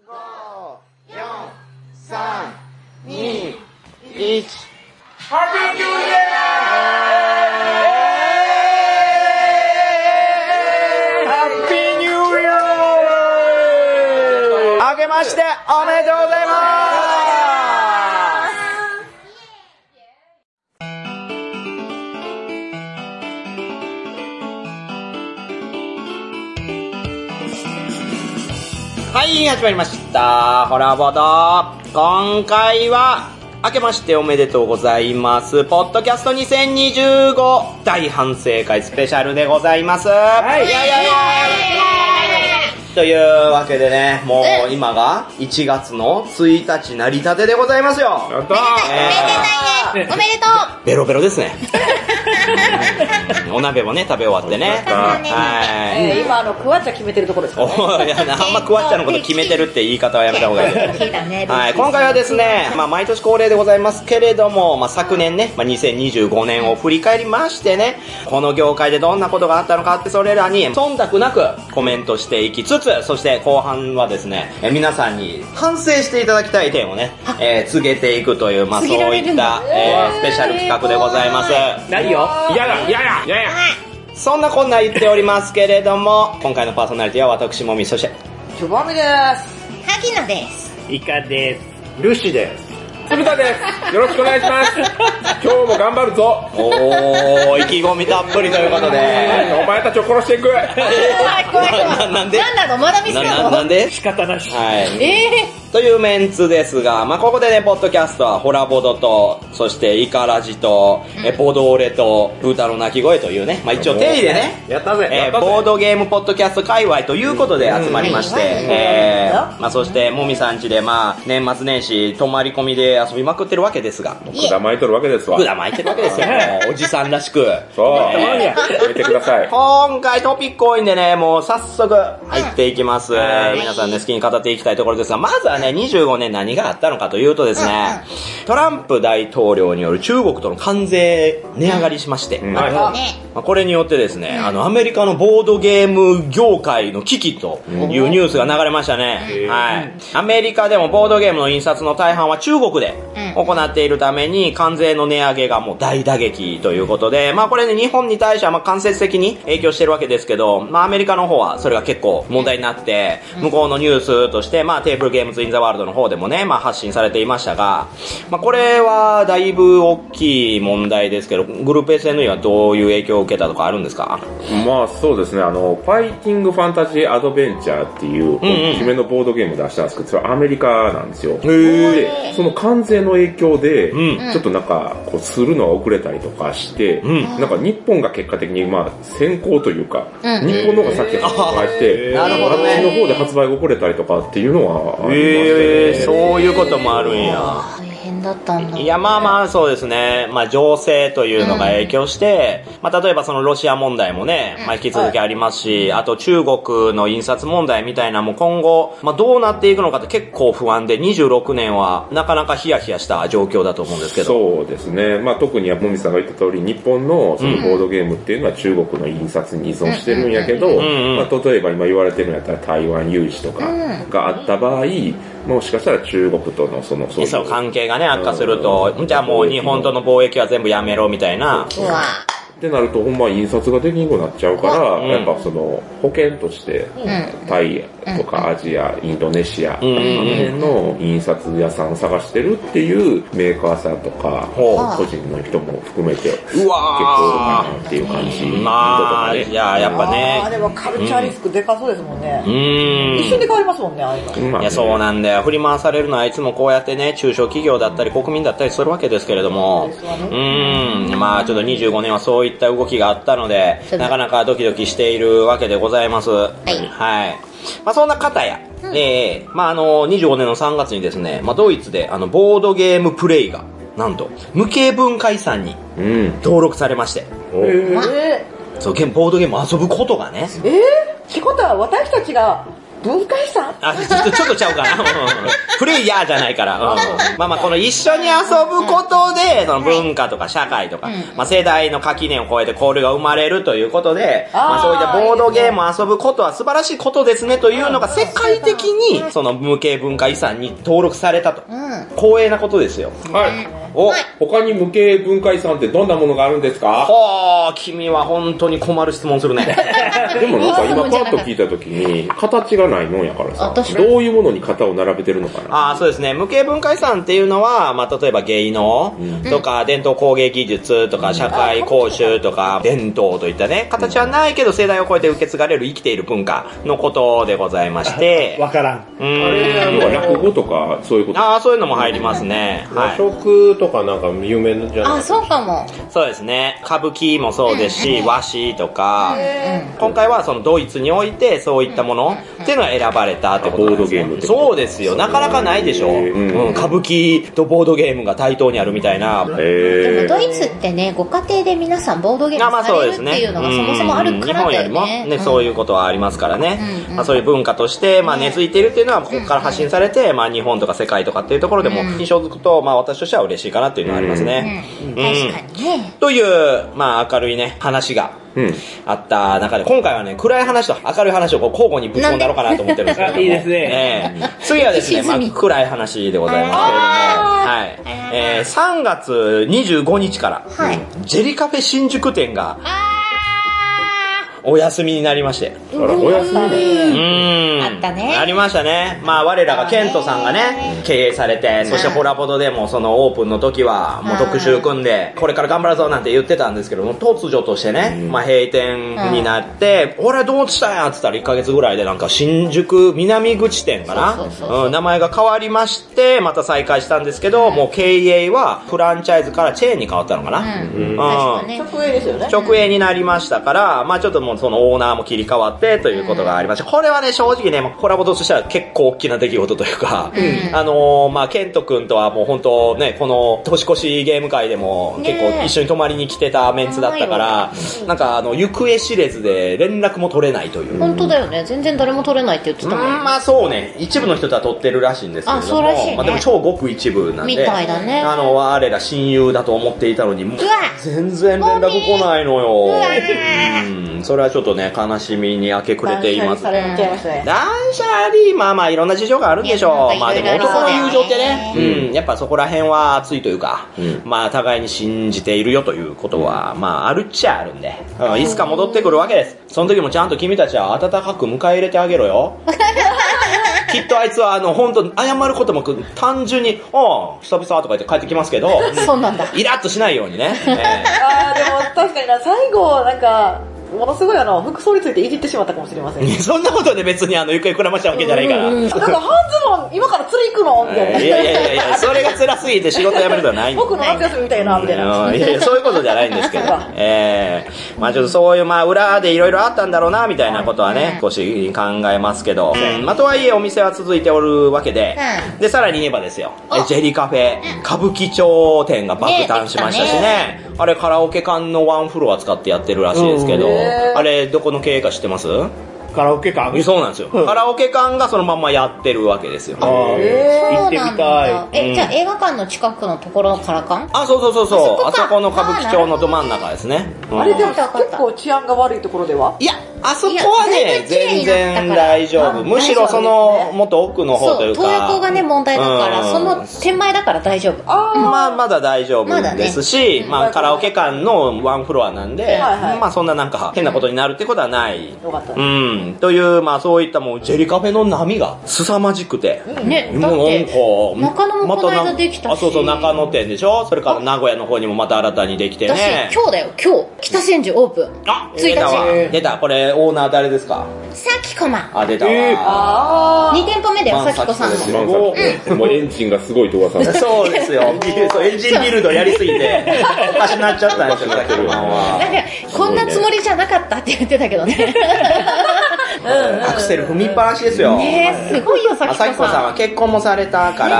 4、3、2、1。 ハッピーニューイヤー！ ハッピーニューイヤー！あけましておめでとうございます。はい、始まりました。ホラボド。今回は、明けましておめでとうございます。ポッドキャスト2025大反省会スペシャルでございます。はい。というわけでね、もう今が1月の1日成り立てでございますよ。 やったー。 おめでとう。 ベロベロですね。お鍋もね、食べ終わってね。 はい。 今クワッチャ決めてるところですかね。 いや、あんまクワッチャのこと決めてるって言い方はやめた方がいいです。はい、今回はですね、毎年恒例でございますけれども、昨年ね、2025年を振り返りましてね、この業界でどんなことがあったのかって、それらに忖度なくコメントしていきつつ、そして後半はですね、皆さんに反省していただきたい点をね、告げていくという、そういった、スペシャル企画でございます。 何よ？嫌だ。 そんなこんな言っておりますけれども、今回のパーソナリティは私もみ、そして、 ジョバミです。 萩野です。 イカです。 ルシです。 鶴田です。よろしくお願いします。今日も頑張るぞ。 おー、意気込みたっぷりということで。 お前たちを殺していく。 怖い。 なんでなんなのまだ見せるのなんで仕方なし。 はい。というメンツですが、ここでね、ポッドキャストはホラボドと、そしてイカラジと、ボドーレと、ブータの鳴き声というね、一応定義でね、 やったぜ。 ボードゲームポッドキャスト界隈ということで集まりまして、そしてもみさん家で年末年始泊まり込みで遊びまくってるわけですが、 管巻いとるわけですわ。 管巻いてるわけですよ、おじさんらしく。 そう。やめてください。 今回トピック多いんでね、もう早速入っていきます。皆さんね、好きに語っていきたいところですが、まずはね、25年何があったのかというとですね、トランプ大統領による中国との関税値上がりしまして、これによってですね、アメリカのボードゲーム業界の危機というニュースが流れましたね。はい。アメリカでもボードゲームの印刷の大半は中国で行っているために、関税の値上げがもう大打撃ということで、これね、日本に対しては間接的に影響してるわけですけど、アメリカの方はそれが結構問題になって、向こうのニュースとして、テーブルゲームズインザワールドの方でもね、発信されていましたが、これはだいぶ大きい問題ですけど、グループ SNE はどういう影響を受けたとかあるんですか？ そうですね、ファイティングファンタジーアドベンチャーっていう、大きめのボードゲーム出したんですけど、それはアメリカなんですよ。で、その関税の影響で、ちょっとするのが遅れたりとかして、日本が結果的に先行というか、日本の方が先に発売して、あっちの方で発売が遅れたりとかっていうのはありまして、 そういうこともあるんや。 大変だったんだ。 いや、そうですね。情勢というのが影響して、例えばそのロシア問題もね、引き続きありますし、あと中国の印刷問題みたいなも今後、どうなっていくのかって結構不安で、26年はなかなかヒヤヒヤした状況だと思うんですけど。 そうですね。特にもみさんが言った通り、日本のそのボードゲームっていうのは中国の印刷に依存してるんやけど、例えば今言われてるんやったら台湾有事とかがあった場合、もしかしたら中国とのそういう関係がね、悪化すると、じゃあもう日本との貿易は全部やめろみたいな。 ってなるとほんま印刷ができんくなっちゃうから、やっぱその保険として、タイとかアジア、インドネシア、あの辺の印刷屋さんを探してるっていうメーカーさんとか、個人の人も含めて、結構おるかなっていう感じ。 いや、やっぱね。 でもカルチャーリスクでかそうですもんね。一瞬で変わりますもんね、あれが。いや、そうなんだよ。振り回されるのはいつもこうやってね、中小企業だったり国民だったりするわけですけれども、ちょっと25年はそういった動きがあったので、なかなかドキドキしているわけでございます。はい。そんな方や、25年の3月にですね、ドイツでボードゲームプレイが、なんと、無形文化遺産に登録されまして。そう、ボードゲーム遊ぶことがね。 ってことは私たちが文化遺産ちょっとちゃうかな。プレイヤーじゃないから。まあこの一緒に遊ぶことで、その文化とか社会とか、世代の垣根を越えて交流が生まれるということで、そういったボードゲームを遊ぶことは素晴らしいことですねというのが世界的に、その無形文化遺産に登録されたと。光栄なことですよ。 はい。他に無形文化遺産ってどんなものがあるんですか？ 君は本当に困る質問するね。 でもなんか今パッと聞いたときに、形がないもんやからさ、どういうものに型を並べてるのかな？ そうですね。無形文化遺産っていうのは、例えば芸能とか、伝統工芸技術とか、社会講習とか、伝統といったね、形はないけど世代を超えて受け継がれる生きている文化のことでございまして。 わからん。 落語とか、そういうこと？ そういうのも入りますね。 和食とかなんか有名じゃない？ そうかも。 そうですね。歌舞伎もそうですし、和紙とか、今回はそのドイツにおいてそういったものっていうのが選ばれたってことなんですね。 ボードゲームってそうですよ。なかなかないでしょ。歌舞伎とボードゲームが対等にあるみたいな。 でもドイツってね、ご家庭で皆さんボードゲームされるっていうのがそもそもあるからだよね。 日本よりもね、そういうことはありますからね。そういう文化として根付いているっていうのはここから発信されて、日本とか世界とかっていうところでも印象づくと、私としては嬉しいかなっていうのはありますね。 確かにね。 という、明るいね、話があった中で、今回はね、暗い話と明るい話を交互にぶち込んだろうかなと思ってるんですけども。 いいですね。 次はですね、暗い話でございますけれども、3月25日から、ジェリカフェ新宿店が、お休みになりまして。 お休みあったね。 ありましたね。我らがケントさんがね、経営されて、そしてホラボドでもそのオープンの時は、もう特集組んで、これから頑張るぞなんて言ってたんですけども、突如としてね、閉店になって、俺どうしたんやって言ったら1ヶ月ぐらいでなんか新宿南口店かな、名前が変わりまして、また再開したんですけど、もう経営はフランチャイズからチェーンに変わったのかな。 直営ですよね。 直営になりましたから、ちょっともうそのオーナーも切り替わってということがありまして、これはね、正直ね、コラボとしては結構大きな出来事というか、ケント君とはもう本当ね、この年越しゲーム会でも結構一緒に泊まりに来てたメンツだったから、なんか行方知れずで連絡も取れないという。 本当だよね。全然誰も取れないって言ってたもん。 そうね。一部の人とは取ってるらしいんですけれども、 そうらしいね。 でも超ごく一部なんで、 みたいだね。 我ら親友だと思っていたのに、もう全然連絡来ないのよ。それはちょっとね、悲しみに明け暮れています。 断捨離されちゃいましたね。 断捨離、いろんな事情があるんでしょう。でも男の友情ってね、やっぱそこら辺は熱いというか、互いに信じているよということは、あるっちゃあるんで、いつか戻ってくるわけです。その時もちゃんと君たちは温かく迎え入れてあげろよ。きっとあいつは本当謝ることも単純に、久々とか言って帰ってきますけど、 そうなんだ。 イラッとしないようにね。 でも確かに最後、なんか、ものすごい服装についていじってしまったかもしれません。 そんなことで別に行方くらましたわけじゃないから。 なんかハンズマン今から釣り行くのみたいな。 いや、それが辛すぎて仕事辞めるとはないんで。 僕の夏休みみたいな、みたいな。 いや、そういうことじゃないんですけど。ちょっとそういう裏でいろいろあったんだろうな、みたいなことはね、少し考えますけど。とはいえお店は続いておるわけで、で、さらに言えばですよ、ジェリカフェ、歌舞伎町店が爆誕しましたしね。あれカラオケ館のワンフロア使ってやってるらしいですけど、あれどこの経営か知ってます？ カラオケ館？ そうなんですよ。カラオケ館がそのまんまやってるわけですよ。 行ってみたい。じゃあ映画館の近くのところからかん？ そう。あそこの歌舞伎町のど真ん中ですね。 あれでも結構治安が悪いところでは？ いや、あそこはね、全然大丈夫。むしろその、もっと奥の方というか。 東横がね、問題だから、その手前だから大丈夫。 まだ大丈夫ですし、カラオケ館のワンフロアなんで、そんななんか変なことになるってことはない。 よかった。 という、そういったもう、ジェリカフェの波が凄まじくて。 ね、だって、中野もこの間できたし。 そう、中野店でしょ？それから名古屋の方にもまた新たにできてね。 今日だよ、今日。北千住オープン。 1日。出た、これ、オーナー誰ですか？ さきこま。 出たわ。 2店舗目だよ、さきこさんの。 もうエンジンがすごいと噂の。 そうですよ。エンジンビルドやりすぎて、おかしなっちゃったんですよ、さきこさんは。 こんなつもりじゃなかったって言ってたけどね。 アクセル踏みっぱなしですよ。 ねえ、すごいよ、さきこさん。 さきこさんは結婚もされたから、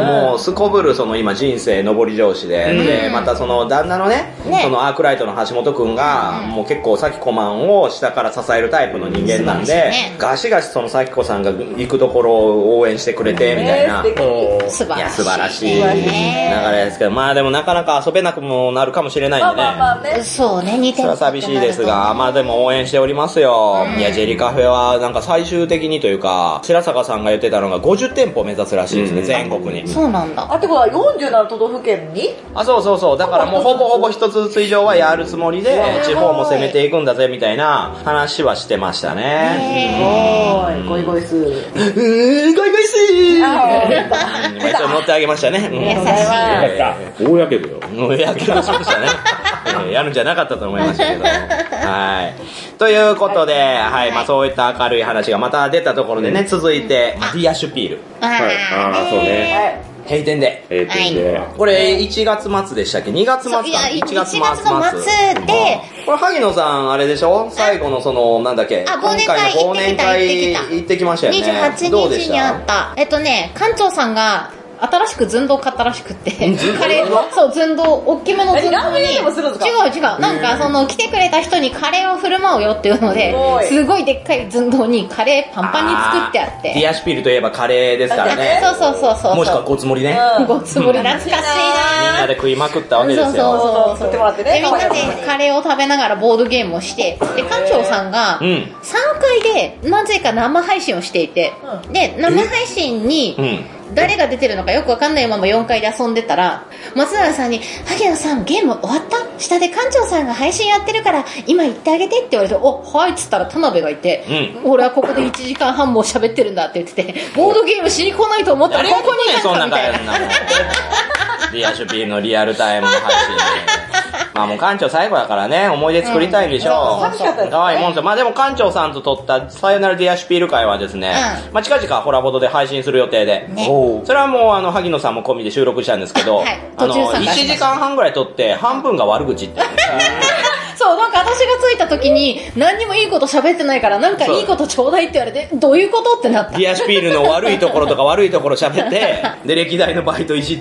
もうすこぶるその今人生上り調子で、で、またその旦那のね、そのアークライトの橋本くんが、もう結構さきこまんを下から支えるタイプの人間なんで、ガシガシそのさきこさんが行くところを応援してくれて、みたいな。 素晴らしい。 素晴らしい流れですけど、まあでもなかなか遊べなくもなるかもしれないんでね。 そうね、似てる。 それは寂しいですが、まあでも応援しておりますよ。いや、ジェリカフェはなんか最終的にというか、白坂さんが言ってたのが50店舗目指すらしいですね、全国に。 そうなんだ。 あ、ってことは47都道府県に？ あ、そうそうそう。だからもうほぼほぼ一つずつ以上はやるつもりで、地方も攻めていくんだぜみたいな話はしてましたね。 ゴイゴイスー。 ゴイゴイスー今一応乗ってあげましたね。 優しい。 大やけどよ。 もうやけどしましたね。やるんじゃなかったと思いましたけど。はい。ということで、はい、まあそういった明るい話がまた出たところでね、続いて、ディアシュピール。 はい。ああ、そうね。 閉店で。 閉店で。 これ1月末でしたっけ ?2 月末か 1月の末で、 これ萩野さんあれでしょ最後のその、なんだっけ忘年会忘年会行ってきましたよね。 28日にあった。館長さんが、新しく寸胴買ったらしくって、カレー、そう、寸胴、大きめの寸胴に、違う、なんかその、来てくれた人にカレーを振る舞うよっていうので、すごいでっかい寸胴にカレーパンパンに作ってあって。 ディアシュピールといえばカレーですからね。 そう。 もしくはごつ盛りね。 ごつ盛り懐かしいなみんなで食いまくったわけですよ。 そう。 作ってもらってね。 みんなでカレーを食べながらボードゲームをして、で、館長さんが、3階でなぜか生配信をしていて、で、生配信に、誰が出てるのかよくわかんないまま4階で遊んでたら、松永さんに、萩野さんゲーム終わった？下で館長さんが配信やってるから、今行ってあげてって言われて、お、はいっつったら田辺がいて、俺はここで1時間半も喋ってるんだって言ってて、ボードゲームしに来ないと思ったらここにいたんだみたいな。 ディアシュピールのリアルタイムの配信で。まあもう館長最後だからね、思い出作りたいんでしょう。可愛いもんですよ。まあでも館長さんと撮ったさよならディアシュピール会はですね、まあ近々ホラボドで配信する予定で。それはもう萩野さんも込みで収録したんですけど、1時間半ぐらい撮って半分が悪口って。 そう、なんか私が着いた時に何にもいいこと喋ってないから、なんかいいことちょうだいって言われて、どういうことってなった。 ディアシュピールの悪いところとか悪いところ喋って、で、歴代のバイトいじって、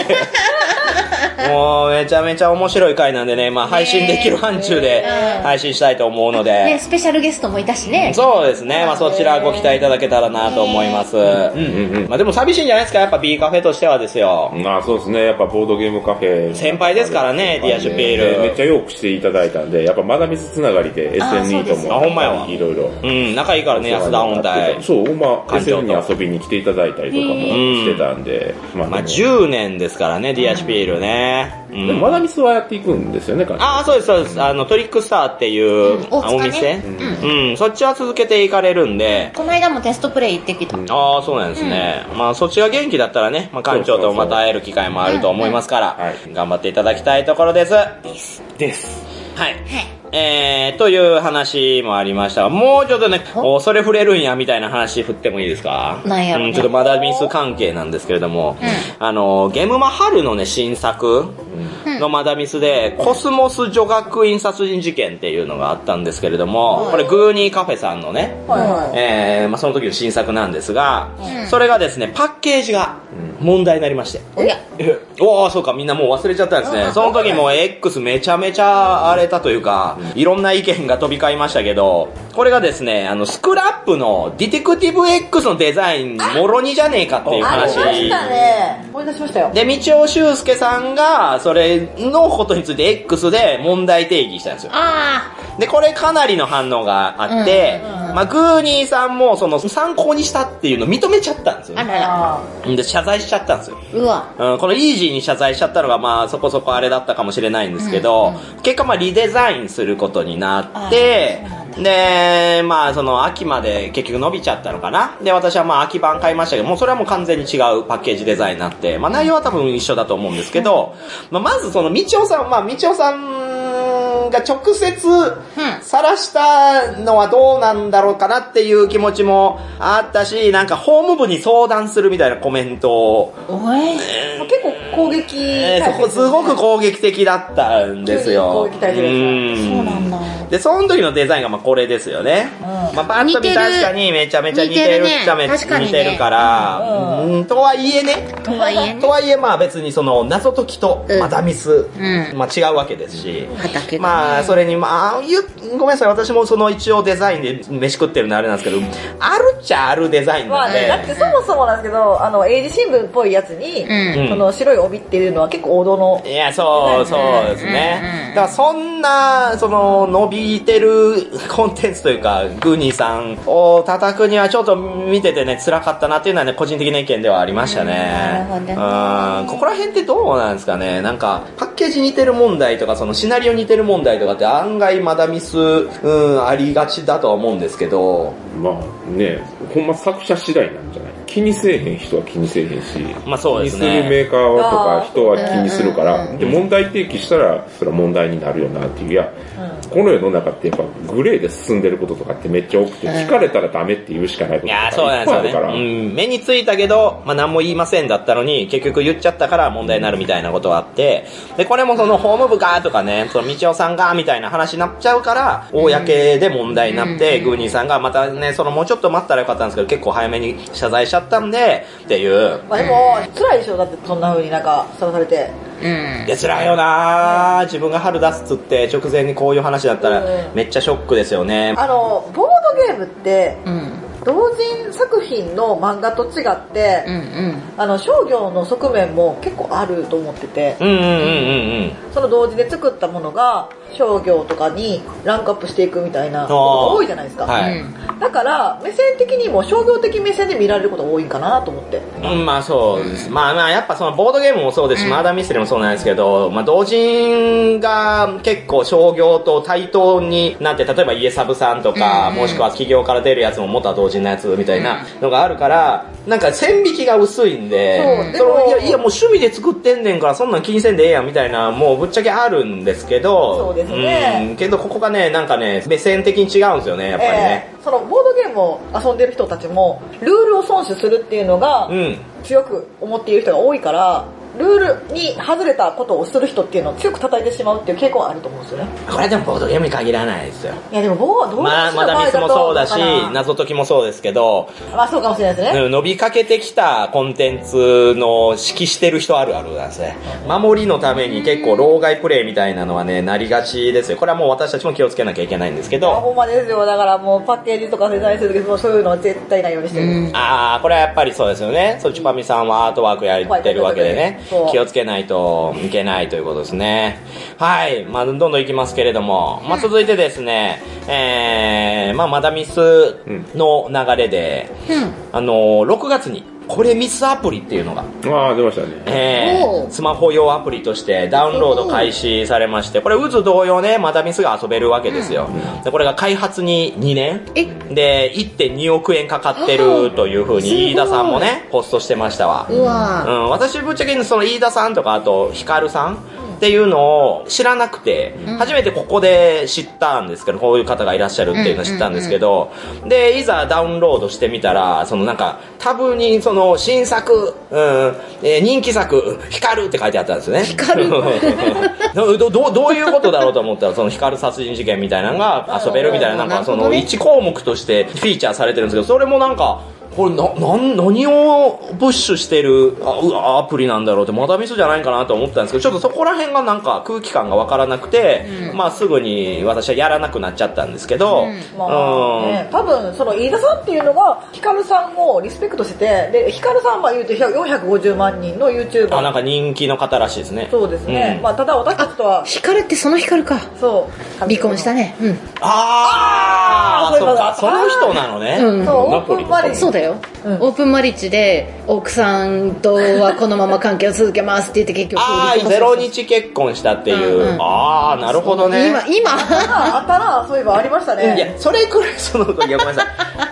もうめちゃめちゃ面白い回なんでね、まあ配信できる範疇で配信したいと思うので。 ね、スペシャルゲストもいたしね。 そうですね、まあそちらご期待いただけたらなと思います。まあでも寂しいんじゃないですか、やっぱ B カフェとしてはですよ。 まあそうですね、やっぱボードゲームカフェ。 先輩ですからね、ディアシュピール。 めっちゃよくしていただいたんで、やっぱマダミスつながりで SN とも。 ほんまやわ。 いろいろ。 仲いいからね、安田本体。 そう、まあ SN に遊びに来ていただいたりとかもしてたんで。 まあ10年ですからね、ディアシュピールね。 でもマダミスはやっていくんですよね、 ああ、そうです、そうです。トリックスターっていうお店。そっちは続けていかれるんで。 この間もテストプレイ行ってきた。 ああ、そうなんですね。まあそっちが元気だったらね、まあ館長とまた会える機会もあると思いますから、頑張っていただきたいところです。です。はい。という話もありましたが、もうちょっとね、それ触れるんやみたいな話振ってもいいですか？ なんやろね。 ちょっとマダミス関係なんですけれども、ゲームマ春のね、新作のマダミスで、コスモス女学院殺人事件っていうのがあったんですけれども、これグーニーカフェさんのね、まあその時の新作なんですが、それがですね、パッケージが問題になりまして。おー、そうか、みんなもう忘れちゃったんですね。その時も X めちゃめちゃ荒れたというか、いろんな意見が飛び交いましたけど、これがですね、スクラップのディテクティブ X のデザイン、もろにじゃねえかっていう話。 ありましたね。思い出しましたよ。 で、道尾修介さんが、それのことについて X で問題定義したんですよ。で、これかなりの反応があって、まあ、グーニーさんもその参考にしたっていうのを認めちゃったんですよ、ね。で、謝罪しちゃったんですよ。このイージーに謝罪しちゃったのが、まあ、そこそこあれだったかもしれないんですけど、結果まあ、リデザインすることになって、で、まあ、その秋まで結局伸びちゃったのかな。で、私はまあ、秋版買いましたけど、もうそれはもう完全に違うパッケージデザインになって、まあ、内容は多分一緒だと思うんですけど、まあ、まずその、道夫さん、まあ、道夫さんが直接晒したのはどうなんだろうかなっていう気持ちもあったし、なんかホーム部に相談するみたいなコメントを。 結構攻撃そこすごく攻撃的だったんですよ。 攻撃体制です。 そうなんだ。 で、その時のデザインがまあこれですよね。まあパッと見確かにめちゃめちゃ似てるっちゃめっちゃ似てるから、とはいえね。 とはいえまあ別にその謎解きとマダミス、まあ違うわけですし、まあそれにまあ、ごめんなさい、私もその一応デザインで飯食ってるのあれなんですけど、あるっちゃあるデザインなんで。 まあね、だってそもそもなんですけど、英字新聞っぽいやつに、その白い帯っていうのは結構王道の。 いや、そうですね。だからそんな、その、伸びてるコンテンツというか、グーニーさんを叩くにはちょっと見ててね、辛かったなっていうのはね、個人的な意見ではありましたね。ここら辺ってどうなんですかね。なんか、パッケージ似てる問題とか、そのシナリオ似てる問題とかって案外まだミス、ありがちだとは思うんですけど。 まあね、ほんま作者次第なんじゃない？気にせえへん人は気にせえへんし、 まあそうですね。 気にするメーカーとか人は気にするから、で、問題提起したら、それは問題になるよなっていう。いや、この世の中ってやっぱグレーで進んでることとかってめっちゃ多くて、聞かれたらダメって言うしかないこととかいっぱいあるから。 目についたけど、まあ何も言いませんだったのに、結局言っちゃったから問題になるみたいなことがあって、で、これもその法務部がとかね、その道夫さんがみたいな話になっちゃうから、公で問題になって、グーニーさんがまたね、そのもうちょっと待ったらよかったんですけど、結構早めに謝罪しちゃったんで、っていう。 まあでも、辛いでしょ、だってそんな風になんか、さらされて。 いや、辛いよな自分が春出すっつって直前にこういう話だったら、めっちゃショックですよね。 ボードゲームって、同人作品の漫画と違って、商業の側面も結構あると思ってて、その同時で作ったものが商業とかにランクアップしていくみたいなことが多いじゃないですか。だから目線的にも商業的目線で見られることが多いんかなと思って。 まあそうです。まあやっぱそのボードゲームもそうですし、マーダーミステリーもそうなんですけど、まあ同人が結構商業と対等になって、例えばイエサブさんとか、もしくは企業から出るやつも元同人のやつみたいなのがあるから、なんか線引きが薄いんで、いやもう趣味で作ってんねんからそんなん気にせんでええやんみたいな、もうぶっちゃけあるんですけど、 そうですね。 けどここがね、なんかね、目線的に違うんですよね、やっぱりね。 そのボードゲームを遊んでる人たちも、ルールを遵守するっていうのが、強く思っている人が多いから、ルールに外れたことをする人っていうのを強く叩いてしまうっていう傾向はあると思うんですよね。 これでもボードゲームに限らないですよ。 いやでもまだミスもそうだし、謎解きもそうですけど、 まあそうかもしれないですね。 伸びかけてきたコンテンツの指揮してる人あるあるなんですね。守りのために結構老害プレイみたいなのはね、なりがちですよ。これはもう私たちも気をつけなきゃいけないんですけど。 ほんまですよ。だからもうパッケージとかデザインするときもそういうのは絶対ないようにしてる。 これはやっぱりそうですよね。チュパミさんはアートワークやってるわけでね、気をつけないといけないということですね。はい。まあ、どんどんいきますけれども、まあ、続いてですね、まあ、マダミスの流れで、6月に、これミスアプリっていうのが。 出ましたね。 スマホ用アプリとしてダウンロード開始されまして、これ渦同様ね、マダミスが遊べるわけですよ。で、これが開発に2年で 1.2 億円かかってるという風に飯田さんもね、ポストしてましたわ。私ぶっちゃけその飯田さんとか、あとヒカルさんっていうのを知らなくて、初めてここで知ったんですけど、こういう方がいらっしゃるっていうのを知ったんですけど、で、いざダウンロードしてみたら、そのなんか、タブにその新作、人気作、光るって書いてあったんですよね。 光るどういうことだろうと思ったら、その光る殺人事件みたいなのが遊べるみたいな、なんかその1項目としてフィーチャーされてるんですけど、それもなんか、これ何をプッシュしてるアプリなんだろうって、まだミスじゃないかなと思ったんですけど、ちょっとそこら辺がなんか空気感がわからなくて、まあすぐに私はやらなくなっちゃったんですけど、 多分その飯田さんっていうのがヒカルさんをリスペクトしてて、でヒカルさんは言うと450万人の YouTuber。 なんか人気の方らしいですね。 そうですね。まあただ私たちとはヒカルってそのヒカルか。 そう。 離婚したね。 そうか、その人なのね。 そう、オープンマリッジ。 そうだよ。オープンマリッジで奥さんとはこのまま関係を続けますって言って結局 0日結婚したっていう。なるほどね。 今あったな、そういえばありましたね。 いや、それくらいいや、ごめんなさい。 好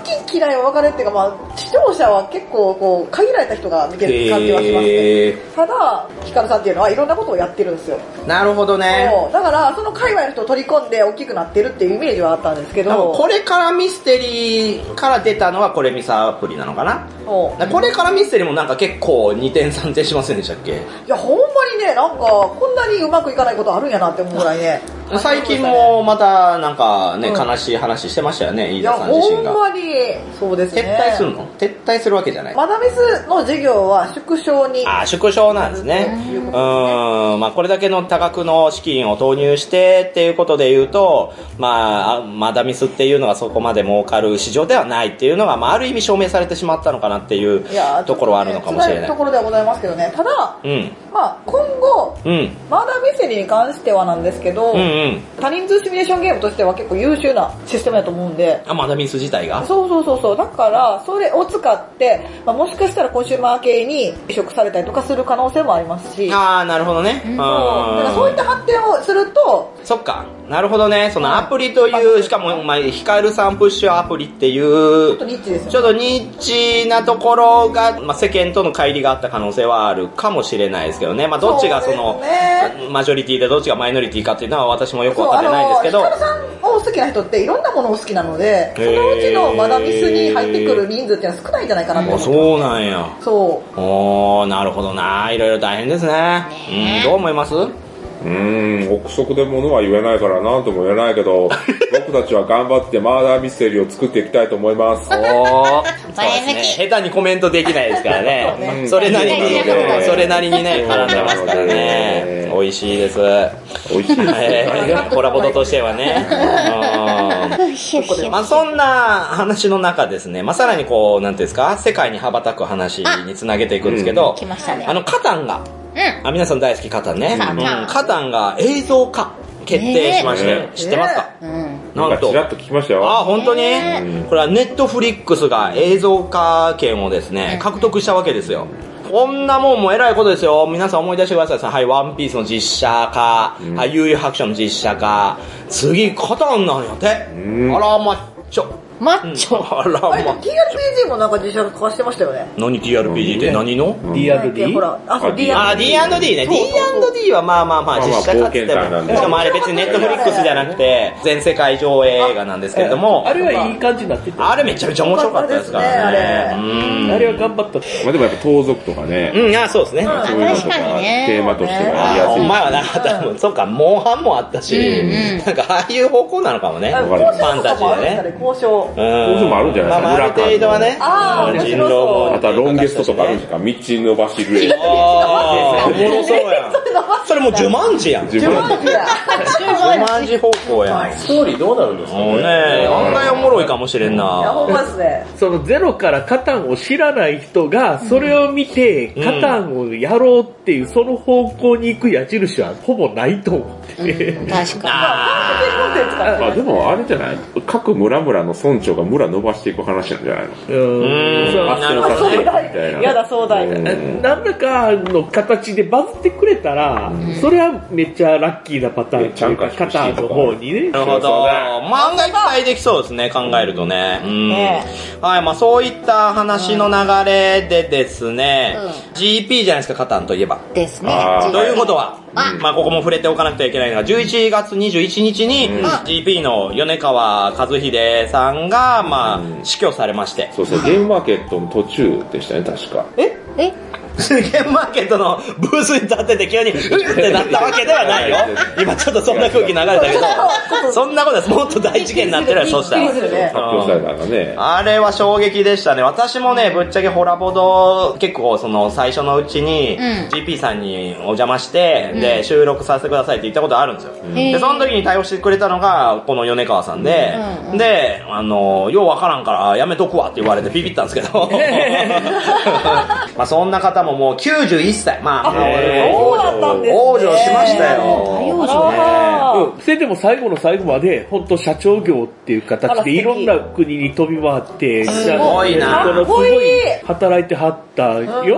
き嫌いは分かれるっていうか、まあ、視聴者は結構こう限られた人が見てる感じはしますね。ただヒカルさんっていうのはいろんなことをやってるんですよ。 なるほどね。 だからその界隈の人を取り込んで大きくなってるっていうイメージはあったんですけど、 これからミステリーから出たのはこれミサアプリなのかな。これからミステリーもなんか結構2点3点しませんでしたっけ。いやほんまにね、なんかこんなにうまくいかないことあるんやなって思うぐらいね。 最近もまたなんかね、悲しい話してましたよね、飯田さん自身が。 いやほんまにそうですね。 撤退するの？撤退するわけじゃない。 マダミスの事業は縮小に。 縮小なんですね。まあこれだけの多額の資金を投入してっていうことで言うと、まあマダミスっていうのがそこまで儲かる市場ではないっていうのが、まあある意味証明されてしまったのかなっていうところはあるのかもしれない。 ところではございますけどね。ただ、まあ今後、マダミステリーに関してはなんですけど、多人数シミュレーションゲームとしては結構優秀なシステムだと思うんで。 マダミス自体が。 そう。だからそれを使って、まあ、もしかしたらコンシューマー系に移植されたりとかする可能性もありますし。 なるほどね。 だからそういった発展をすると。 そっか。なるほどね。そのアプリという、しかも、まあ、ヒカルさんプッシュアプリっていう、 ちょっとニッチですよね。 ちょっとニッチなところが、まあ、世間との乖離があった可能性はあるかもしれないですけどね。まあ、どっちがその、マジョリティでどっちがマイノリティかっていうのは私もよくわかってないんですけど。 ヒカルさんを好きな人っていろんなものを好きなので、そのうちのマダミスに入ってくる人数っていうのは少ないんじゃないかなと思って。 そうなんや。 そう。 なるほどな。いろいろ大変ですね。どう思います？ 憶測で物は言えないから何とも言えないけど、僕たちは頑張ってマーダーミステリーを作っていきたいと思います。 そうですね。下手にコメントできないですからね。それなりにね、絡んでますからね。美味しいです。 美味しいですコラボとしてはね。まあそんな話の中ですね、まあさらにこう、なんていうんですか、世界に羽ばたく話につなげていくんですけど、カタンが、皆さん大好きカタンね。カタンが映像化決定しましたよ。知ってますか？ なんかちらっと聞きましたよ。 本当に？これはネットフリックスが映像化権をですね、獲得したわけですよ。こんなもんも偉いことですよ。皆さん思い出してください。はい、ワンピースの実写化、悠々白書の実写化、次カタンなんやって。あら、マッチョ。 マッチョ。 あら、 TRPG もなんか実写化してましたよね。 何 TRPG って何の ?D&D? ほら、 D&D ね。D&D はまあ実写化っても。しかもあれ別にネットフリックスじゃなくて、全世界上映映画なんですけれども。 あれはいい感じになってて。 あれめちゃめちゃ面白かったですからね。 あれは頑張った。 まあでもやっぱ盗賊とかね。 そうですね。 そういうのとかテーマとしてはやりやすい。 お前はなかったら、そうか、モンハンもあったし、なんかああいう方向なのかもね。ファンタジーでね。 交渉。 交渉もあるんじゃないですか。 ある程度はね。 人狼も。 あとはロンゲストとかあるんですか。道伸ばしグレー。 おもろそうやん。それもうジュマンジやん。 ジュマンジ方向やん。 ストーリーどうなるんですかね。 案外おもろいかもしれんな。 ほんまですね。 そのゼロからカタンを知らない人が、それを見て、カタンをやろうっていう、その方向に行く矢印はほぼないと思ってて。 確かに。でもあれじゃない？各村々の村長が村伸ばしていく話なんじゃないの？ なるほどね。 やだ壮大。 何らかの形でバズってくれたら、それはめっちゃラッキーなパターンというか、カタンの方にね。 なるほど。案外期待できそうですね、考えるとね。はい、まあそういった話の流れでですね、GP じゃないですか、カタンといえば。 ですね。 ということは、まあここも触れておかなくてはいけないのが、11月21日に GP の米川和秀さんが、まあ死去されまして。 そうそう、ゲームマーケットの途中でしたね、確か。 ゲームマーケットのブースに立ってて急にってなったわけではないよ。今ちょっとそんな空気流れたけど、そんなことです。もっと大事件になってるよ、そうしたら。 発表されたのね。 あれは衝撃でしたね。私もね、ぶっちゃけホラボド結構その最初のうちに GP さんにお邪魔して、で、収録させてくださいって言ったことあるんですよ。で、その時に対応してくれたのがこの米川さんで、で、ようわからんからやめとくわって言われてビビったんですけど。まあそんな方ももう91歳。まあ、往生しましたよ。 それでも最後の最後まで、本当社長業っていう形でいろんな国に飛び回って、 すごいな。 すごい働いてはったよ。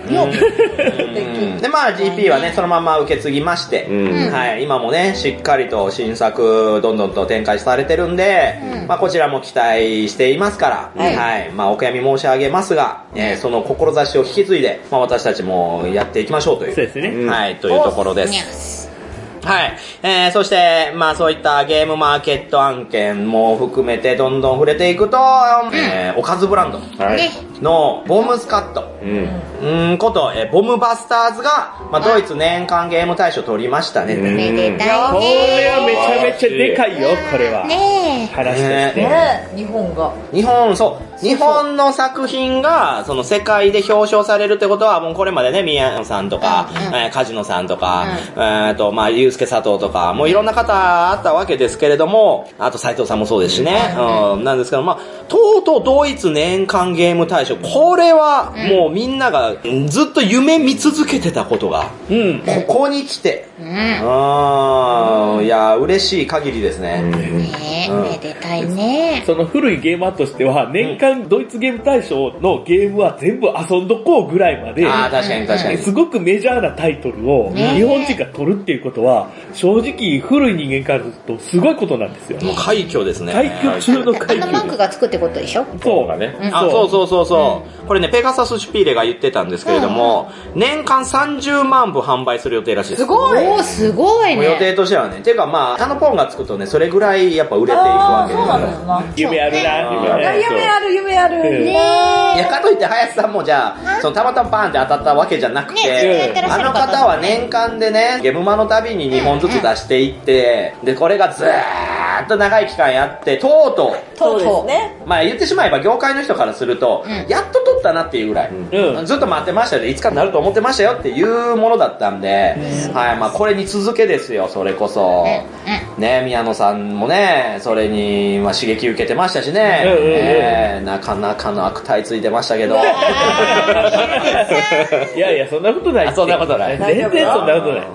で、まあ GP はね、そのまま受け継ぎまして、はい、今もね、しっかりと新作、どんどんと展開されてるんで、まあこちらも期待していますから、はい、まあお悔やみ申し上げますが、その志を引き継いで、まあ私たちもやっていきましょうという。 そうですね。 はい、というところです。はい。そして、まあそういったゲームマーケット案件も含めてどんどん触れていくと、おかずブランドのボムスカット、こと、ボムバスターズが、まあドイツ年間ゲーム大賞取りましたね。 めでたいね。 これはめちゃめちゃでかいよ、これは。 ね話として。 ね、日本が。 日本の作品が、その世界で表彰されるってことは、もうこれまでね、宮野さんとか、梶野さんとか、まあ、ゆうすけ佐藤とか、もういろんな方あったわけですけれども、あと斉藤さんもそうですしね、なんですけど、まあ、とうとうドイツ年間ゲーム大賞、これはもうみんながずっと夢見続けてたことが、ここに来て、いや、嬉しい限りですね。 めでたいね。 その古いゲーマーとしては、年間ドイツゲーム大賞のゲームは全部遊んどこうぐらいまで、 確かに確かに。 すごくメジャーなタイトルを日本人が取るっていうことは、正直古い人間からするとすごいことなんですよ。 もう快挙ですね。 快挙中の快挙。 マークがつくってことでしょ？ そうがね。 そう。これね、ペガサス・シュピーレが言ってたんですけれども、年間30万部販売する予定らしいです。 すごい！ すごいね。 予定としてはね。ていうかまあ、ポンがつくとね、それぐらいやっぱ売れていくわけですから。 夢あるな、 夢ある。 いや、かといって林さんもじゃあ、そのたまたまバーンって当たったわけじゃなくて、あの方は年間でね、ゲームマのたびに2本ずつ出していって、で、これがずーっと長い期間やって、とうとうですね。 まあ言ってしまえば業界の人からすると、やっと取ったなっていうぐらい、ずっと待ってましたよ、いつかなると思ってましたよっていうものだったんで、はい、まあこれに続けですよ、それこそ。ね、宮野さんもね、それに、まあ、刺激受けてましたしね、なかなかの悪態ついてましたけど。 いやいや、そんなことない。 そんなことない。 全然そんなことない。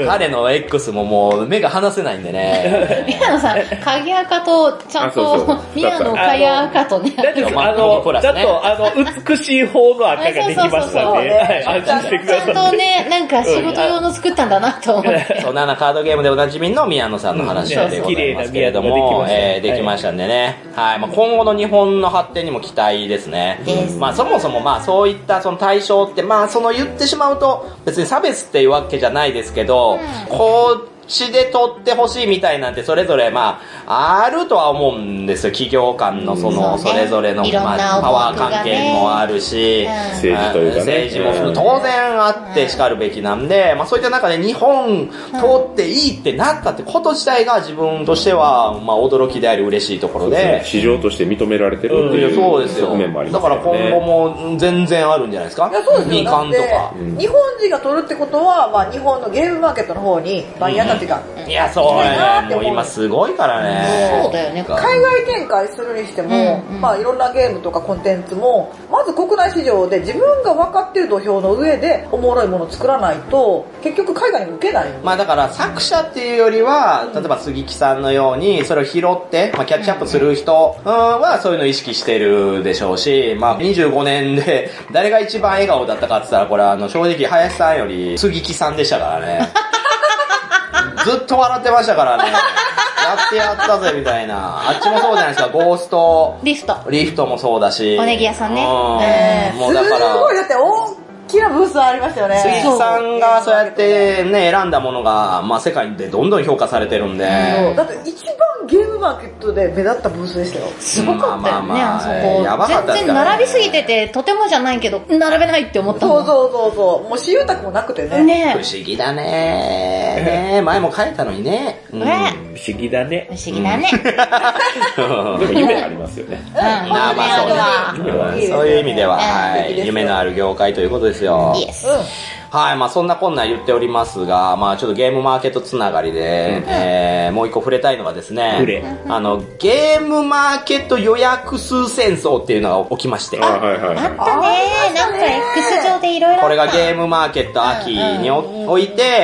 彼の X ももう目が離せないんでね。 宮野さん、影赤と、ちゃんと、宮野影赤とね。 だって、ちょっと美しい方の赤ができましたんで、安心してください。 ちゃんとね、なんか仕事用の作ったんだなと思って。 そう、カードゲームでおなじみの宮野さんの話でございますけれども、できましたんでね。はい。まあ今後の日本の発展にも期待ですね。まあそもそもまあそういったその対象って、まあその言ってしまうと別に差別っていうわけじゃないですけど、こっちで取ってほしいみたいなんてそれぞれまああるとは思うんですよ。企業間のそのそれぞれのまあパワー関係もあるし、 政治というかね。 政治も当然あって叱るべきなんで、まあそういった中で日本通っていいってなったってこと自体が自分としてはまあ驚きであり嬉しいところで。 市場として認められてるっていう側面もありますね。 だから今後も全然あるんじゃないですか。 いや、そうですよ。 2冠とか。 日本人が取るってことは、まあ日本のゲームマーケットの方にバイヤーたちが。 いや、そうね。もう今すごいからね。 そうだよね。 海外展開するにしても、まあいろんなゲームとかコンテンツも、まず国内市場で自分が分かってる土俵の上でおもろいものを作らないと、結局海外に受けない。 まあだから作者っていうよりは、例えば杉木さんのように、それを拾って、まあキャッチアップする人はそういうのを意識してるでしょうし、まあ25年で誰が一番笑顔だったかって言ったら、これ正直林さんより杉木さんでしたからね。ずっと笑ってましたからね。やってやったぜみたいな。あっちもそうじゃないですか。ゴースト。 リフトもそうだし。 おネギ屋さんね。 もうだから。 すごい、だって大きなブースありましたよね。 杉木さんがそうやってね、選んだものが、まあ世界でどんどん評価されてるんで。 だって一番ゲームマーケットで目立ったブースでしたよ。 すごかったよね、あそこ。 やばかったですからね。 全然並びすぎてて、とてもじゃないけど、並べないって思ったもん。 そう。もう私有宅もなくてね。 不思議だね。前も書いたのにね。 不思議だね。 不思議だね。 でも夢ありますよね。 まあそういう意味では、夢のある業界ということですよ。はい、まあそんなこんな言っておりますが、まあちょっとゲームマーケットつながりで、もう一個触れたいのがですね、ゲームマーケット予約数戦争っていうのが起きまして。 あったね。なんか X 上でいろいろ。 これがゲームマーケット秋において、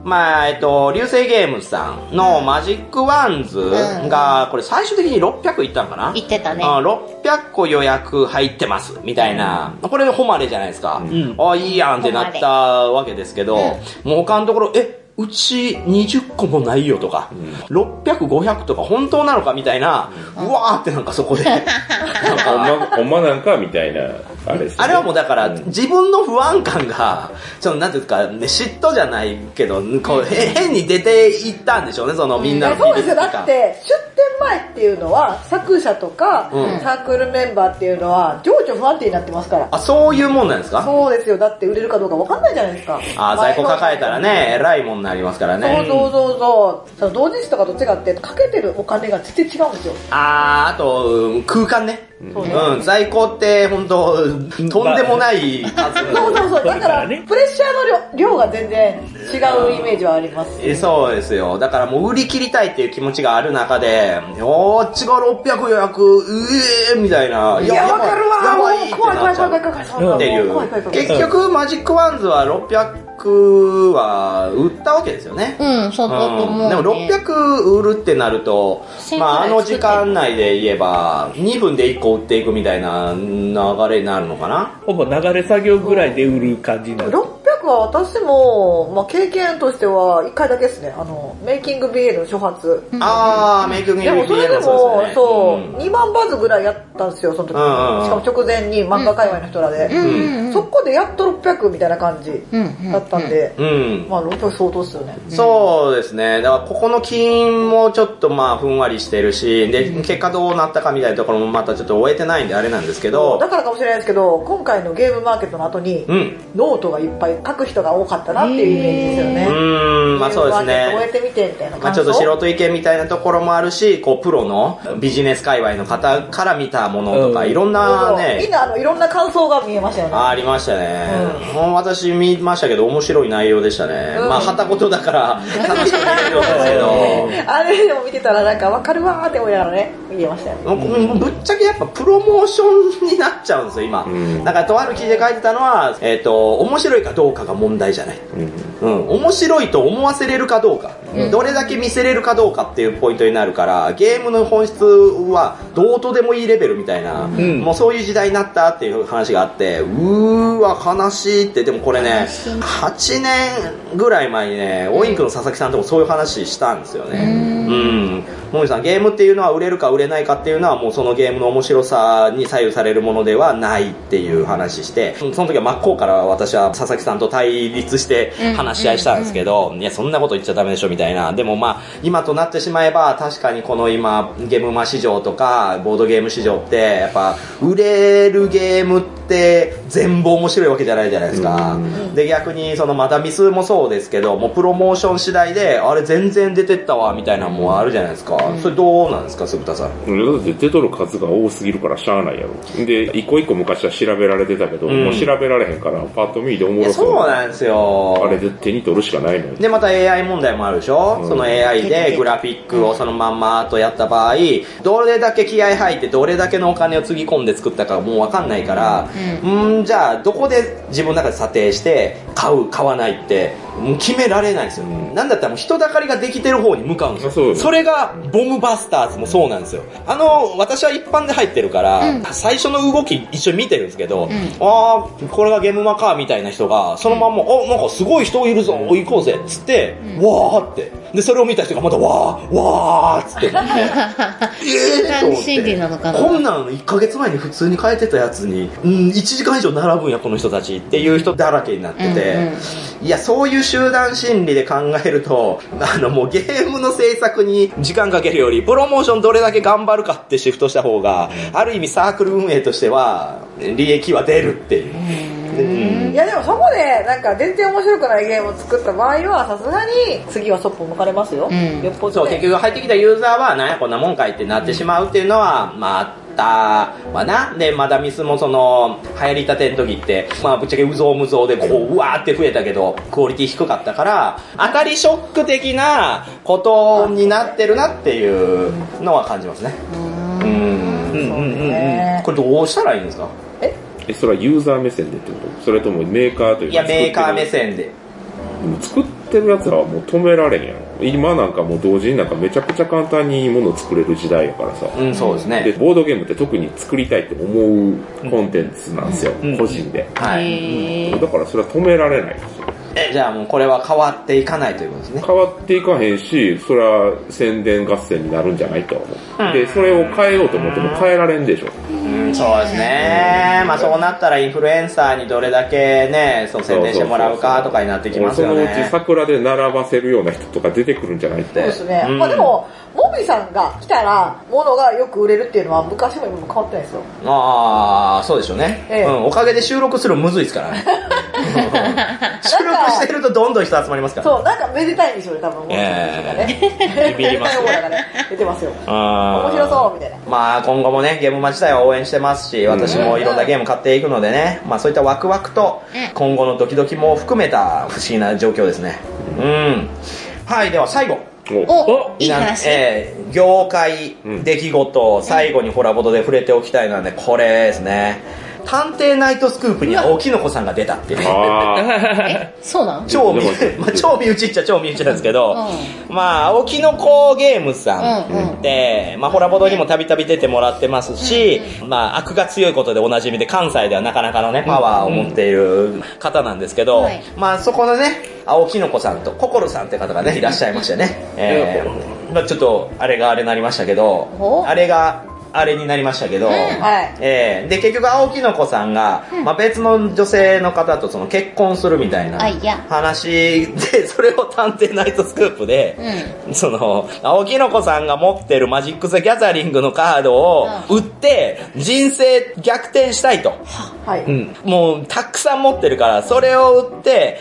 まあ、流星ゲームズさんのマジックワンズが、これ最終的に600いったんかな？ 言ってたね。 600個予約入ってます、みたいな。これ誉れじゃないですか。あ、いいやんってなったわけですけど、もう他のところ、うち20個もないよとか、600、500とか本当なのかみたいな、うわーってなんかそこで。 ほんまなんかみたいな、あれですね。 あれはもうだから、自分の不安感が、なんていうか、嫉妬じゃないけど、こう変に出ていったんでしょうね、そのみんなの。 そうですよ、だって、出店前っていうのは、作者とか、サークルメンバーっていうのは、情緒不安定になってますから。 あ、そういうもんなんですか？ そうですよ、だって売れるかどうか分かんないじゃないですか。 あ、在庫抱えたらね、偉いもんになりますからね。 そう。その同人誌とかと違って、かけてるお金が全然違うんですよ。 あと、空間ね。在庫って本当とんでもない数。 そう。だから、プレッシャーの量が全然違うイメージはあります。 そうですよ。だからもう売り切りたいっていう気持ちがある中で、あっちが600予約、みたいな。 いや、わかるわやばいってなっちゃうっていう。結局、マジックワンズは600は売ったわけですよね。 そうだと思う、ね。 でも600売るってなると、まあ時間内で言えば、2分で1個売っていくみたいな流れになるのかな？ ほぼ流れ作業ぐらいで売る感じになる。 600は私も、まあ経験としては1回だけですね。メイキング BL の初発。 メイキング BL のそれでも、2万バズぐらいやったんですよ、その時。しかも直前に漫画界隈の人らで。そこでやっと600みたいな感じだったんで、まあ600相当ですよね。 そうですね。だからここの金もちょっとまあふんわりしてるし、で、結果どうなったかみたいなところもまたちょっと終えてないんであれなんですけど。 だからかもしれないですけど、今回のゲームマーケットの後に、ノートがいっぱい書く人が多かったなっていうイメージですよね。 まあそうですね。 終えてみてみたいな感想。 まあちょっと素人意見みたいなところもあるし、こうプロのビジネス界隈の方から見たものとか、いろんなね。 みんないろんな感想が見えましたよね。 ありましたね。私見ましたけど面白い内容でしたね。まあ旗事だから楽しく見れるようですけど。 あれでも見てたらなんかわかるわーって思いながらね、見えましたよね。 ぶっちゃけやっぱプロモーションになっちゃうんですよ、今。だからとある記事で書いてたのは、面白いかどうかが問題じゃない。面白いと思わせれるかどうか。どれだけ見せれるかどうかっていうポイントになるから、ゲームの本質はどうとでもいいレベルみたいな、もうそういう時代になったっていう話があって、悲しいって、でもこれね、8年ぐらい前にね、オインクの佐々木さんともそういう話したんですよね。もみさん、ゲームっていうのは売れるか売れないかっていうのはもうそのゲームの面白さに左右されるものではないっていう話して、その時は真っ向から私は佐々木さんと対立して話し合いしたんですけど、いやそんなこと言っちゃダメでしょみたいな。でもまあ今となってしまえば確かにこの今ゲームマ市場とかボードゲーム市場ってやっぱ売れるゲームって全部面白いわけじゃないじゃないですか。で逆にそのまたミスもそうですけど、もうプロモーション次第であれ全然出てったわみたいなのもあるじゃないですか。それどうなんですか、鈴田さん。 だって出とる数が多すぎるからしゃあないやろ。で一個一個昔は調べられてたけど、もう調べられへんからパッと見でおもろそうなんですよ。 あれで手に取るしかないのよ。 でまた AI 問題もあるでしょ。その AI でグラフィックをそのまんまとやった場合、どれだけ気合入ってどれだけのお金をつぎ込んで作ったかもう分かんないから、じゃあどこで自分の中で査定して買う買わないって決められないんですよ。なんだったらもう人だかりができてる方に向かうんですよ。それがボムバスターズもそうなんですよ。私は一般で入ってるから、最初の動き一緒に見てるんですけど、これがゲームマカーみたいな人がそのまんま、なんかすごい人いるぞ、行こうぜっつって、わーって、でそれを見た人がまたわーっつって集団心理なのかな。 こんなん1ヶ月前に普通に変えてたやつに、1時間以上並ぶんやこの人たちっていう人だらけになってて、いやそういう集団心理で考えると、もうゲームの制作に時間かけるよりプロモーションどれだけ頑張るかってシフトした方が、ある意味サークル運営としては利益は出るっていう。 いやでもそこでなんか全然面白くないゲームを作った場合はさすがに次はそっぽ向かれますよ。よっぽどそう、結局入ってきたユーザーはなんやこんなもんかいってなってしまうっていうのは、まああったわな。でまだミスもその流行りたての時って、まあぶっちゃけうぞうむぞうでこううわーって増えたけどクオリティ低かったから、当たりショック的なことになってるなっていうのは感じますね。これどうしたらいいんですか。 それはユーザー目線でってこと？それともメーカーというか。 いやメーカー目線で。 作っってる奴らはもう止められんやろ。今なんかもう同時になんかめちゃくちゃ簡単に物作れる時代やからさ。 そうですね。 で、ボードゲームって特に作りたいって思うコンテンツなんですよ、個人で。 はい。 だからそれは止められないですよ。 じゃあもうこれは変わっていかないということですね。 変わっていかへんし、それは宣伝合戦になるんじゃないと思う。で、それを変えようと思っても変えられんでしょ。 そうですね。まあそうなったらインフルエンサーにどれだけね、その宣伝してもらうかとかになってきますよね。 そのうち桜で並ばせるような人とか出てくるんじゃないって。 そうですね。まあでも、モビさんが来たら、物がよく売れるっていうのは昔も今も変わってないですよ。 ああ、そうでしょうね。おかげで収録するのむずいですからね。収録してるとどんどん人集まりますから。 そう、なんかめでたいんでしょうね、多分。ビビりますね。出てますよ。面白そうみたいな。 まあ今後もね、ゲームマ自体は応援してますし、私もいろんなゲーム買っていくのでね、まあそういったワクワクと、今後のドキドキも含めた不思議な状況ですね。はい、では最後。 いい話。 業界、出来事、最後にホラボドで触れておきたいのはね、これですね。探偵ナイトスクープに青木の子さんが出たっていうね。 そうなの？ 超身内っちゃ超身内なんですけど、まあ、青木の子ゲームさんで、まあ、ホラボドにもたびたび出てもらってますし、まあ、悪が強いことでおなじみで、関西ではなかなかのね、パワーを持っている方なんですけど、まあ、そこのね、青木の子さんと心さんって方がね、いらっしゃいましてね、まあ、ちょっと、あれがあれなりましたけど、あれが、あれになりましたけど、で、結局、青木の子さんが、まあ、別の女性の方とその結婚するみたいな話で、それを探偵ナイトスクープで、その、青木の子さんが持ってるマジック・ザ・ギャザリングのカードを売って、人生逆転したいと。もう、たくさん持ってるから、それを売って、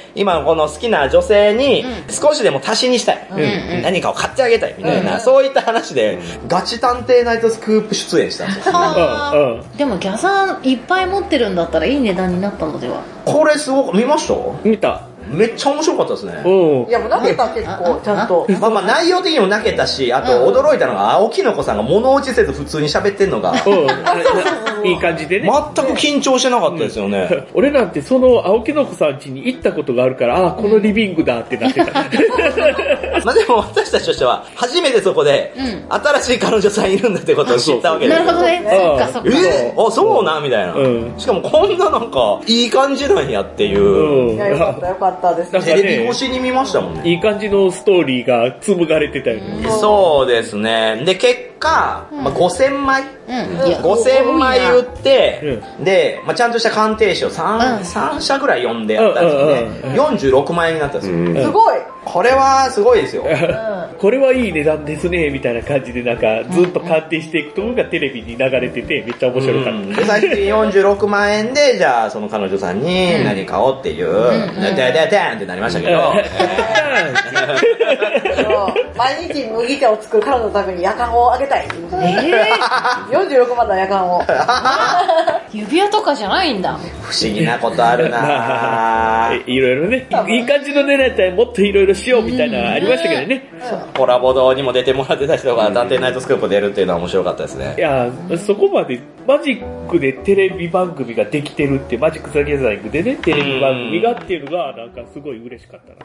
今のこの好きな女性に少しでも足しにしたい。何かを買ってあげたいみたいな、そういった話で、ガチ探偵ナイトスクープ出演したんですよ。 でもギャザーいっぱい持ってるんだったらいい値段になったのでは。 これすごく見ました？ 見た。 めっちゃ面白かったですね。 いやもう泣けた結構ちゃんと。 まあまあ内容的にも泣けたし、あと驚いたのが青木の子さんが物落ちせず普通に喋ってんのが、 いい感じでね。 全く緊張してなかったですよね。 俺なんてその青木の子さん家に行ったことがあるから、あ、このリビングだってなってた。 まあでも私たちとしては初めてそこで新しい彼女さんいるんだってことを知ったわけです。 なるほどね。そっかそっか。 あ、そうなみたいな。しかもこんななんかいい感じなんやっていう。 いやよかったよかったです。 テレビ越しに見ましたもんね。 いい感じのストーリーが紡がれてたよね。 そうですね。で、結果、まあ、5000枚、5000枚売って、で、まあ、ちゃんとした鑑定士を 3社ぐらい呼んでやったんですよね。46万円になったんですよ。 すごい。 これはすごいですよ。 これはいい値段ですね、みたいな感じでなんかずっと鑑定していくところがテレビに流れててめっちゃ面白かった。 で、最近46万円で、じゃあその彼女さんに何買おうっていう、でーんってなりましたけど。 毎日麦茶を作る彼女のために夜間をあげたい。46万の夜間を。 指輪とかじゃないんだ。 不思議なことあるなぁ。 いろいろね、いい感じの狙いたいもっといろいろしようみたいなのありましたけどね。 コラボ堂にも出てもらってた人が探偵ナイトスクープ出るっていうのは面白かったですね。 いや、そこまでマジックでテレビ番組ができてるって、マジック・ザ・ギャザリングでね、テレビ番組がっていうのがなんかすごい嬉しかったな。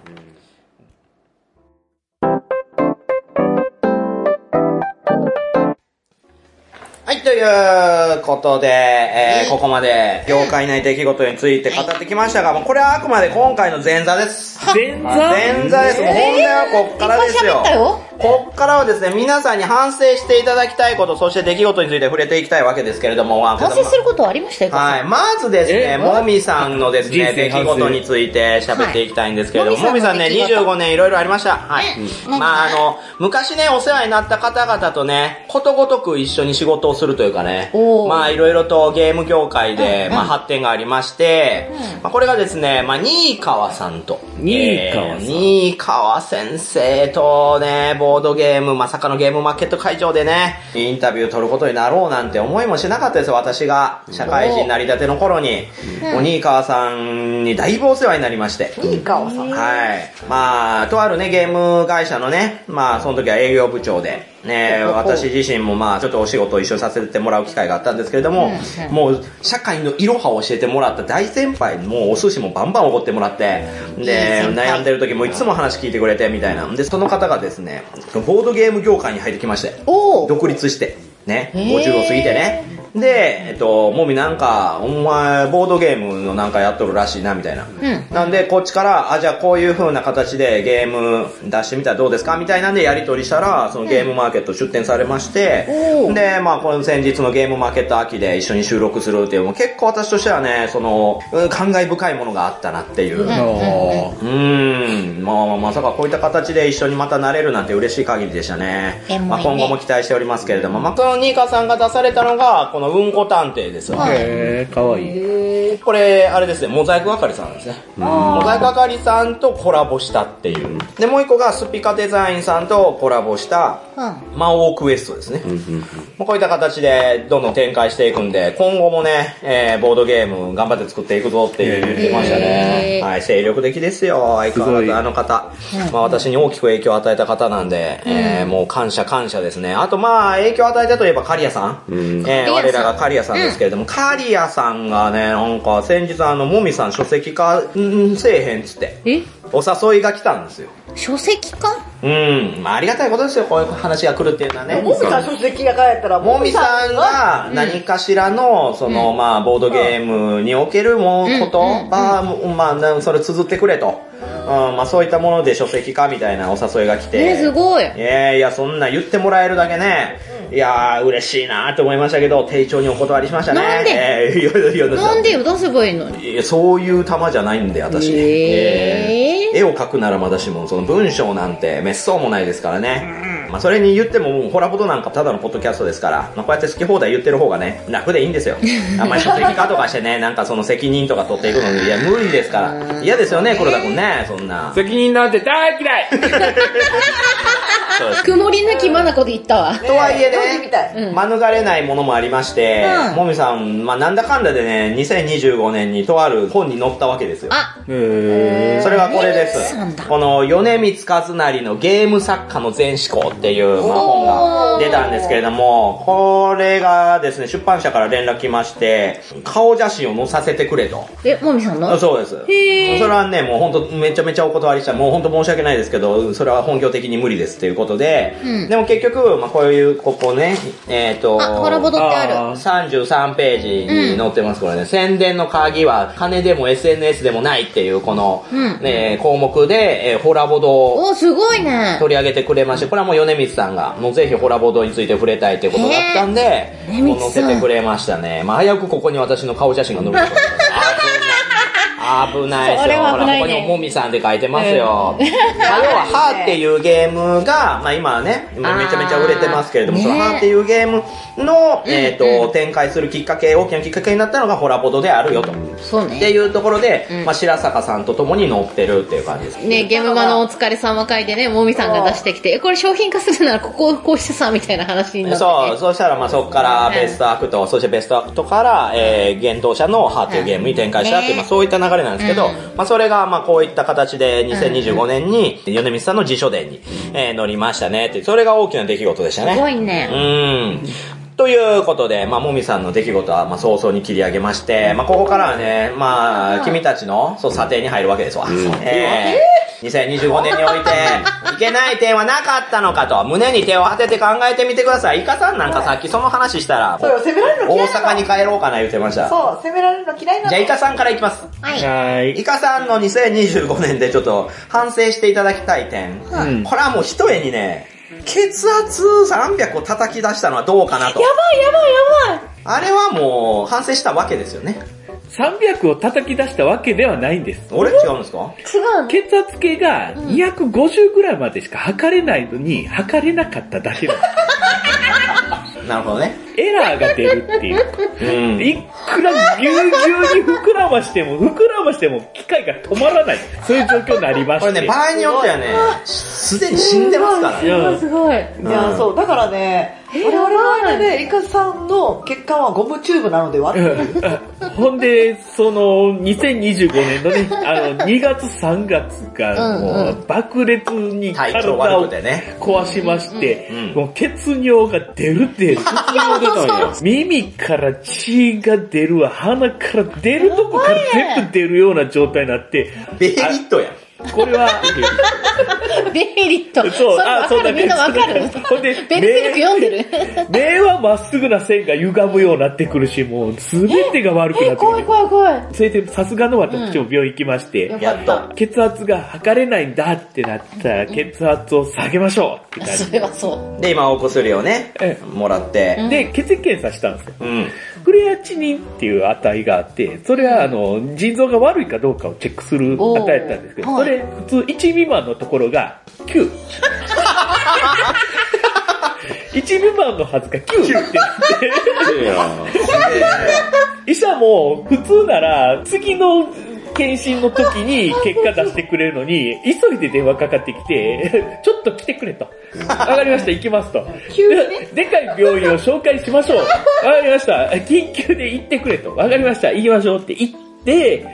はい、ということで、ここまで業界内出来事について語ってきましたが、もうこれはあくまで今回の前座です。 前座です。もう本題はこっからですよ。こっからはですね、皆さんに反省していただきたいこと、そして出来事について触れていきたいわけですけれども。 反省することはありましたよ。 はい。まずですね、もみさんのですね、出来事について喋っていきたいんですけれども、もみさんね、25年いろいろありました。はい。まあ昔ね、お世話になった方々とね、ことごとく一緒に仕事をするというかね、まあいろいろとゲーム業界で、まあ発展がありまして、まあこれがですね、まあ新川さんと、新川先生とね、ボードゲーム、まさかのゲームマーケット会場でね、インタビュー取ることになろうなんて思いもしなかったですよ、私が。社会人なりたての頃に、新川さんにだいぶお世話になりまして。 新川さん。 はい。まあ、とあるね、ゲーム会社のね、まあ、その時は営業部長で、ね、私自身もまあちょっとお仕事を一緒にさせてもらう機会があったんですけれども、もう社会のいろはを教えてもらった大先輩にもうお寿司もバンバンおごってもらって、で、 悩んでる時もいつも話聞いてくれてみたいな。で、その方がですね、ボードゲーム業界に入ってきまして、独立して、ね、50を過ぎてね。で、もみなんか、お前、ボードゲームのなんかやっとるらしいな、みたいな。なんで、こっちから、じゃあこういう風な形でゲーム出してみたらどうですかみたいなんでやり取りしたら、そのゲームマーケット出展されまして、で、まあ、この先日のゲームマーケット秋で一緒に収録するっていうのも結構私としてはね、感慨深いものがあったなっていう。まさかこういった形で一緒にまたなれるなんて嬉しい限りでしたね。まあ、今後も期待しておりますけれども、まあ、このニーカさんが出されたのが、このうんこ探偵ですわ。 かわいい。 これ、あれですね、モザイク係さんですね。モザイク係さんとコラボしたっていう。で、もう一個がスピカデザインさんとコラボした、魔王クエストですね。こういった形でどんどん展開していくんで、今後もね、ボードゲーム頑張って作っていくぞって言ってましたね。はい、精力的ですよ、相変わらずあの方。まあ私に大きく影響を与えた方なんで、もう感謝ですね。あとまあ影響を与えたといえばカリアさん。我らがカリアさんですけれども、カリアさんがね、なんか先日もみさん書籍化せえへんっつって。お誘いが来たんですよ。 書籍化？ まあありがたいことですよ、こういう話が来るっていうのはね。 もみさん書籍がやったら、 もみさんが何かしらの、まあボードゲームにおけることまあ、それ綴ってくれと。まあそういったもので書籍化みたいなお誘いが来て。 すごい。 いや、そんな言ってもらえるだけね。いや嬉しいなと思いましたけど、丁重にお断りしましたね。 なんでなんでよ、出せばいいのに。 いや、そういう玉じゃないんで、私。絵を描くならまだしも、その文章なんて滅相もないですからね。まあそれに言っても、もうホラボドなんかただのポッドキャストですから、まあこうやって好き放題言ってる方がね、楽でいいんですよ。あんまり書籍化とかしてね、なんかその責任とか取っていくのに、いや、無理ですから。嫌ですよね、黒田くんね、そんな。 責任なんて大嫌い曇り抜きまなこで言ったわ。 とはいえね、免れないものもありまして、もみさん、まあなんだかんだでね、2025年にとある本に載ったわけですよ。それがこれです。この米光和成のゲーム作家の全思考っていう、まあ、本が出たんですけれども、これがですね、出版社から連絡来まして、顔写真を載させてくれと。 もみさんの？ そうです。それはね、もうほんとめちゃめちゃお断りした。もうほんと申し訳ないですけど、それは本業的に無理ですっていうことで、でも結局、まあこういう、ここね、 ホラボドってある。 33ページに載ってます、これね。宣伝の鍵は金でも SNS でもないっていう、この、項目で、ホラボドをすごいね。 取り上げてくれまして、これはもう米光さんが、もうぜひホラボドについて触れたいってことだったんで、載せてくれましたね。まあ早くここに私の顔写真が載る。危ないですよ。ほら、ここにもみさんって書いてますよ。まあ、要は、ハーっていうゲームが、まあ今はね、めちゃめちゃ売れてますけれども、そのハーっていうゲームの、展開するきっかけ、大きなきっかけになったのがホラボドであるよと。 そうね。 っていうところで、まあ白坂さんと共に載ってるっていう感じです。 ね、ゲームマのお疲れ様会でね、もみさんが出してきて、これ商品化するならここをこうしてさ、みたいな話になって、 そう、そうしたらまあそこからベストアクト、そしてベストアクトから、幻冬舎のハーっていうゲームに展開したっていう、まあそういった流れなんですけど、まあそれがまあこういった形で2025年に米光さんの自書伝に、載りましたねって、それが大きな出来事でしたね。 すごいね。 ということで、まあ、もみさんの出来事は、まあ、早々に切り上げまして、まあ、ここからはね、まあ、君たちの、査定に入るわけですわ。2025年において、いけない点はなかったのかと、胸に手を当てて考えてみてください。イカさんなんかさっきその話したら、大阪に帰ろうかな言ってました。 そう、責められるの嫌いなの。 じゃあイカさんからいきます。 はい。 イカさんの2025年でちょっと反省していただきたい点。これはもう一重にね、血圧300を叩き出したのはどうかなと。 やばい。 あれはもう反省したわけですよね。 300を叩き出したわけではないんです。 俺違うんですか？ 違う。 血圧計が250ぐらいまでしか測れないのに、測れなかっただけなんです。 なるほどね。 エラーが出るっていう。いくらぎゅうぎゅうに膨らましても機械が止まらない。そういう状況になりまして。 これね、場合によってはね、すでに死んでますからね。 すごい。 いや、そう、だからね、我々の間でイカさんの血管はゴムチューブなのではほんで、その、2025年のね、2月3月がもう爆裂に体を壊しまして、もう血尿が出る。耳から血が出るわ、鼻から出るとこから全部出るような状態になって。 ベヘリットやん。 これは、 メリット。 そう、 わかる、みんなわかる。 ほんで、 ベルセルク読んでる。 目はまっすぐな線が歪むようになってくるし、もうすべてが悪くなってくる。 怖い怖い怖い。 それで、さすがの私も病院行きまして、 やっと。 血圧が測れないんだってなったら、血圧を下げましょうって感じ。 それはそう。 で、今お薬をね、もらって。 で、血液検査したんですよ。クレアチニンっていう値があって、それは腎臓が悪いかどうかをチェックする値やったんですけど、それ普通1未満のところが9。1未満のはずが9ってなって。医者も普通なら次の検診の時に結果出してくれるのに、急いで電話かかってきて、ちょっと来てくれと。わかりました、行きますと。でかい病院を紹介しましょう。わかりました、緊急で行ってくれと。わかりました、行きましょうって言って、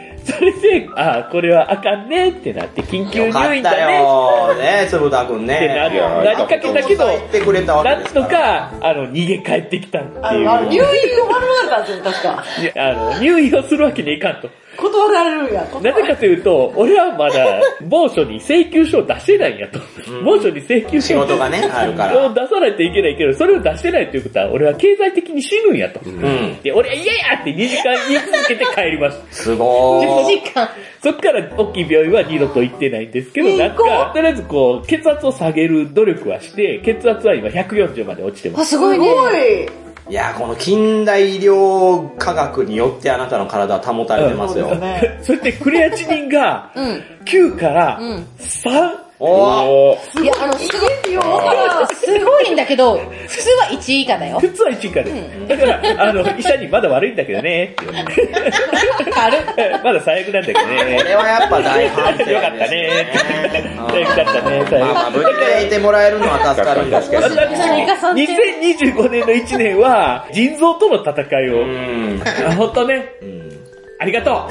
それで、これはあかんねってなって、緊急入院だね。 よかったよね、つぶたくんね。 ってなりかけたけど、なんとか、逃げ帰ってきたっていう。 入院を免れたんですよ、確か。 入院をするわけにいかんと。 断られるんや。 なぜかというと、俺はまだ、某所に請求書を出してないんやと。某所に請求書を。仕事がね、あるから。 出さないといけないけど、それを出してないということは、俺は経済的に死ぬんやと。で、俺は嫌やって2時間言い続けて帰りました。 すごーい。 2時間。 そっから大きい病院は二度と行ってないんですけど、なんか、とりあえずこう、血圧を下げる努力はして、血圧は今140まで落ちてます。 すごいね。 いや、この近代医療科学によってあなたの体は保たれてますよ。 それってクレアチニンが9から3。 おー。 いや、すごいんだけど、普通は1以下だよ。 普通は1以下です。だから、医者にまだ悪いんだけどね、って言われて。まだ最悪なんだけどね。 これはやっぱ大反省。 よかったね。最悪だったね、最悪。 まあ、無理でいてもらえるのは助かるんですけど。 2025年の1年は、腎臓との戦いを、ほんとね、ありがとう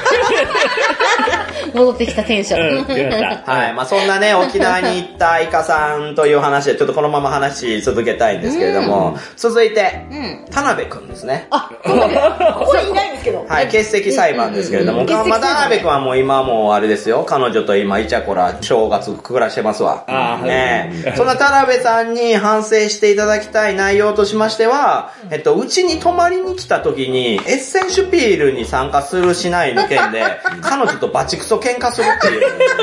戻ってきたテンション。 はい。まあそんなね、沖縄に行ったイカさんという話で、ちょっとこのまま話続けたいんですけれども、続いて、田辺くんですね。 ここにいないんですけど。 はい、欠席裁判ですけれども、まあ田辺くんはもう今もあれですよ、彼女と今イチャコラ正月暮らしてますわ。そんな田辺さんに反省していただきたい内容としましては、うちに泊まりに来た時に、エッセンシュピールに参加するしないの件で、彼女とバチクソ喧嘩するっていう。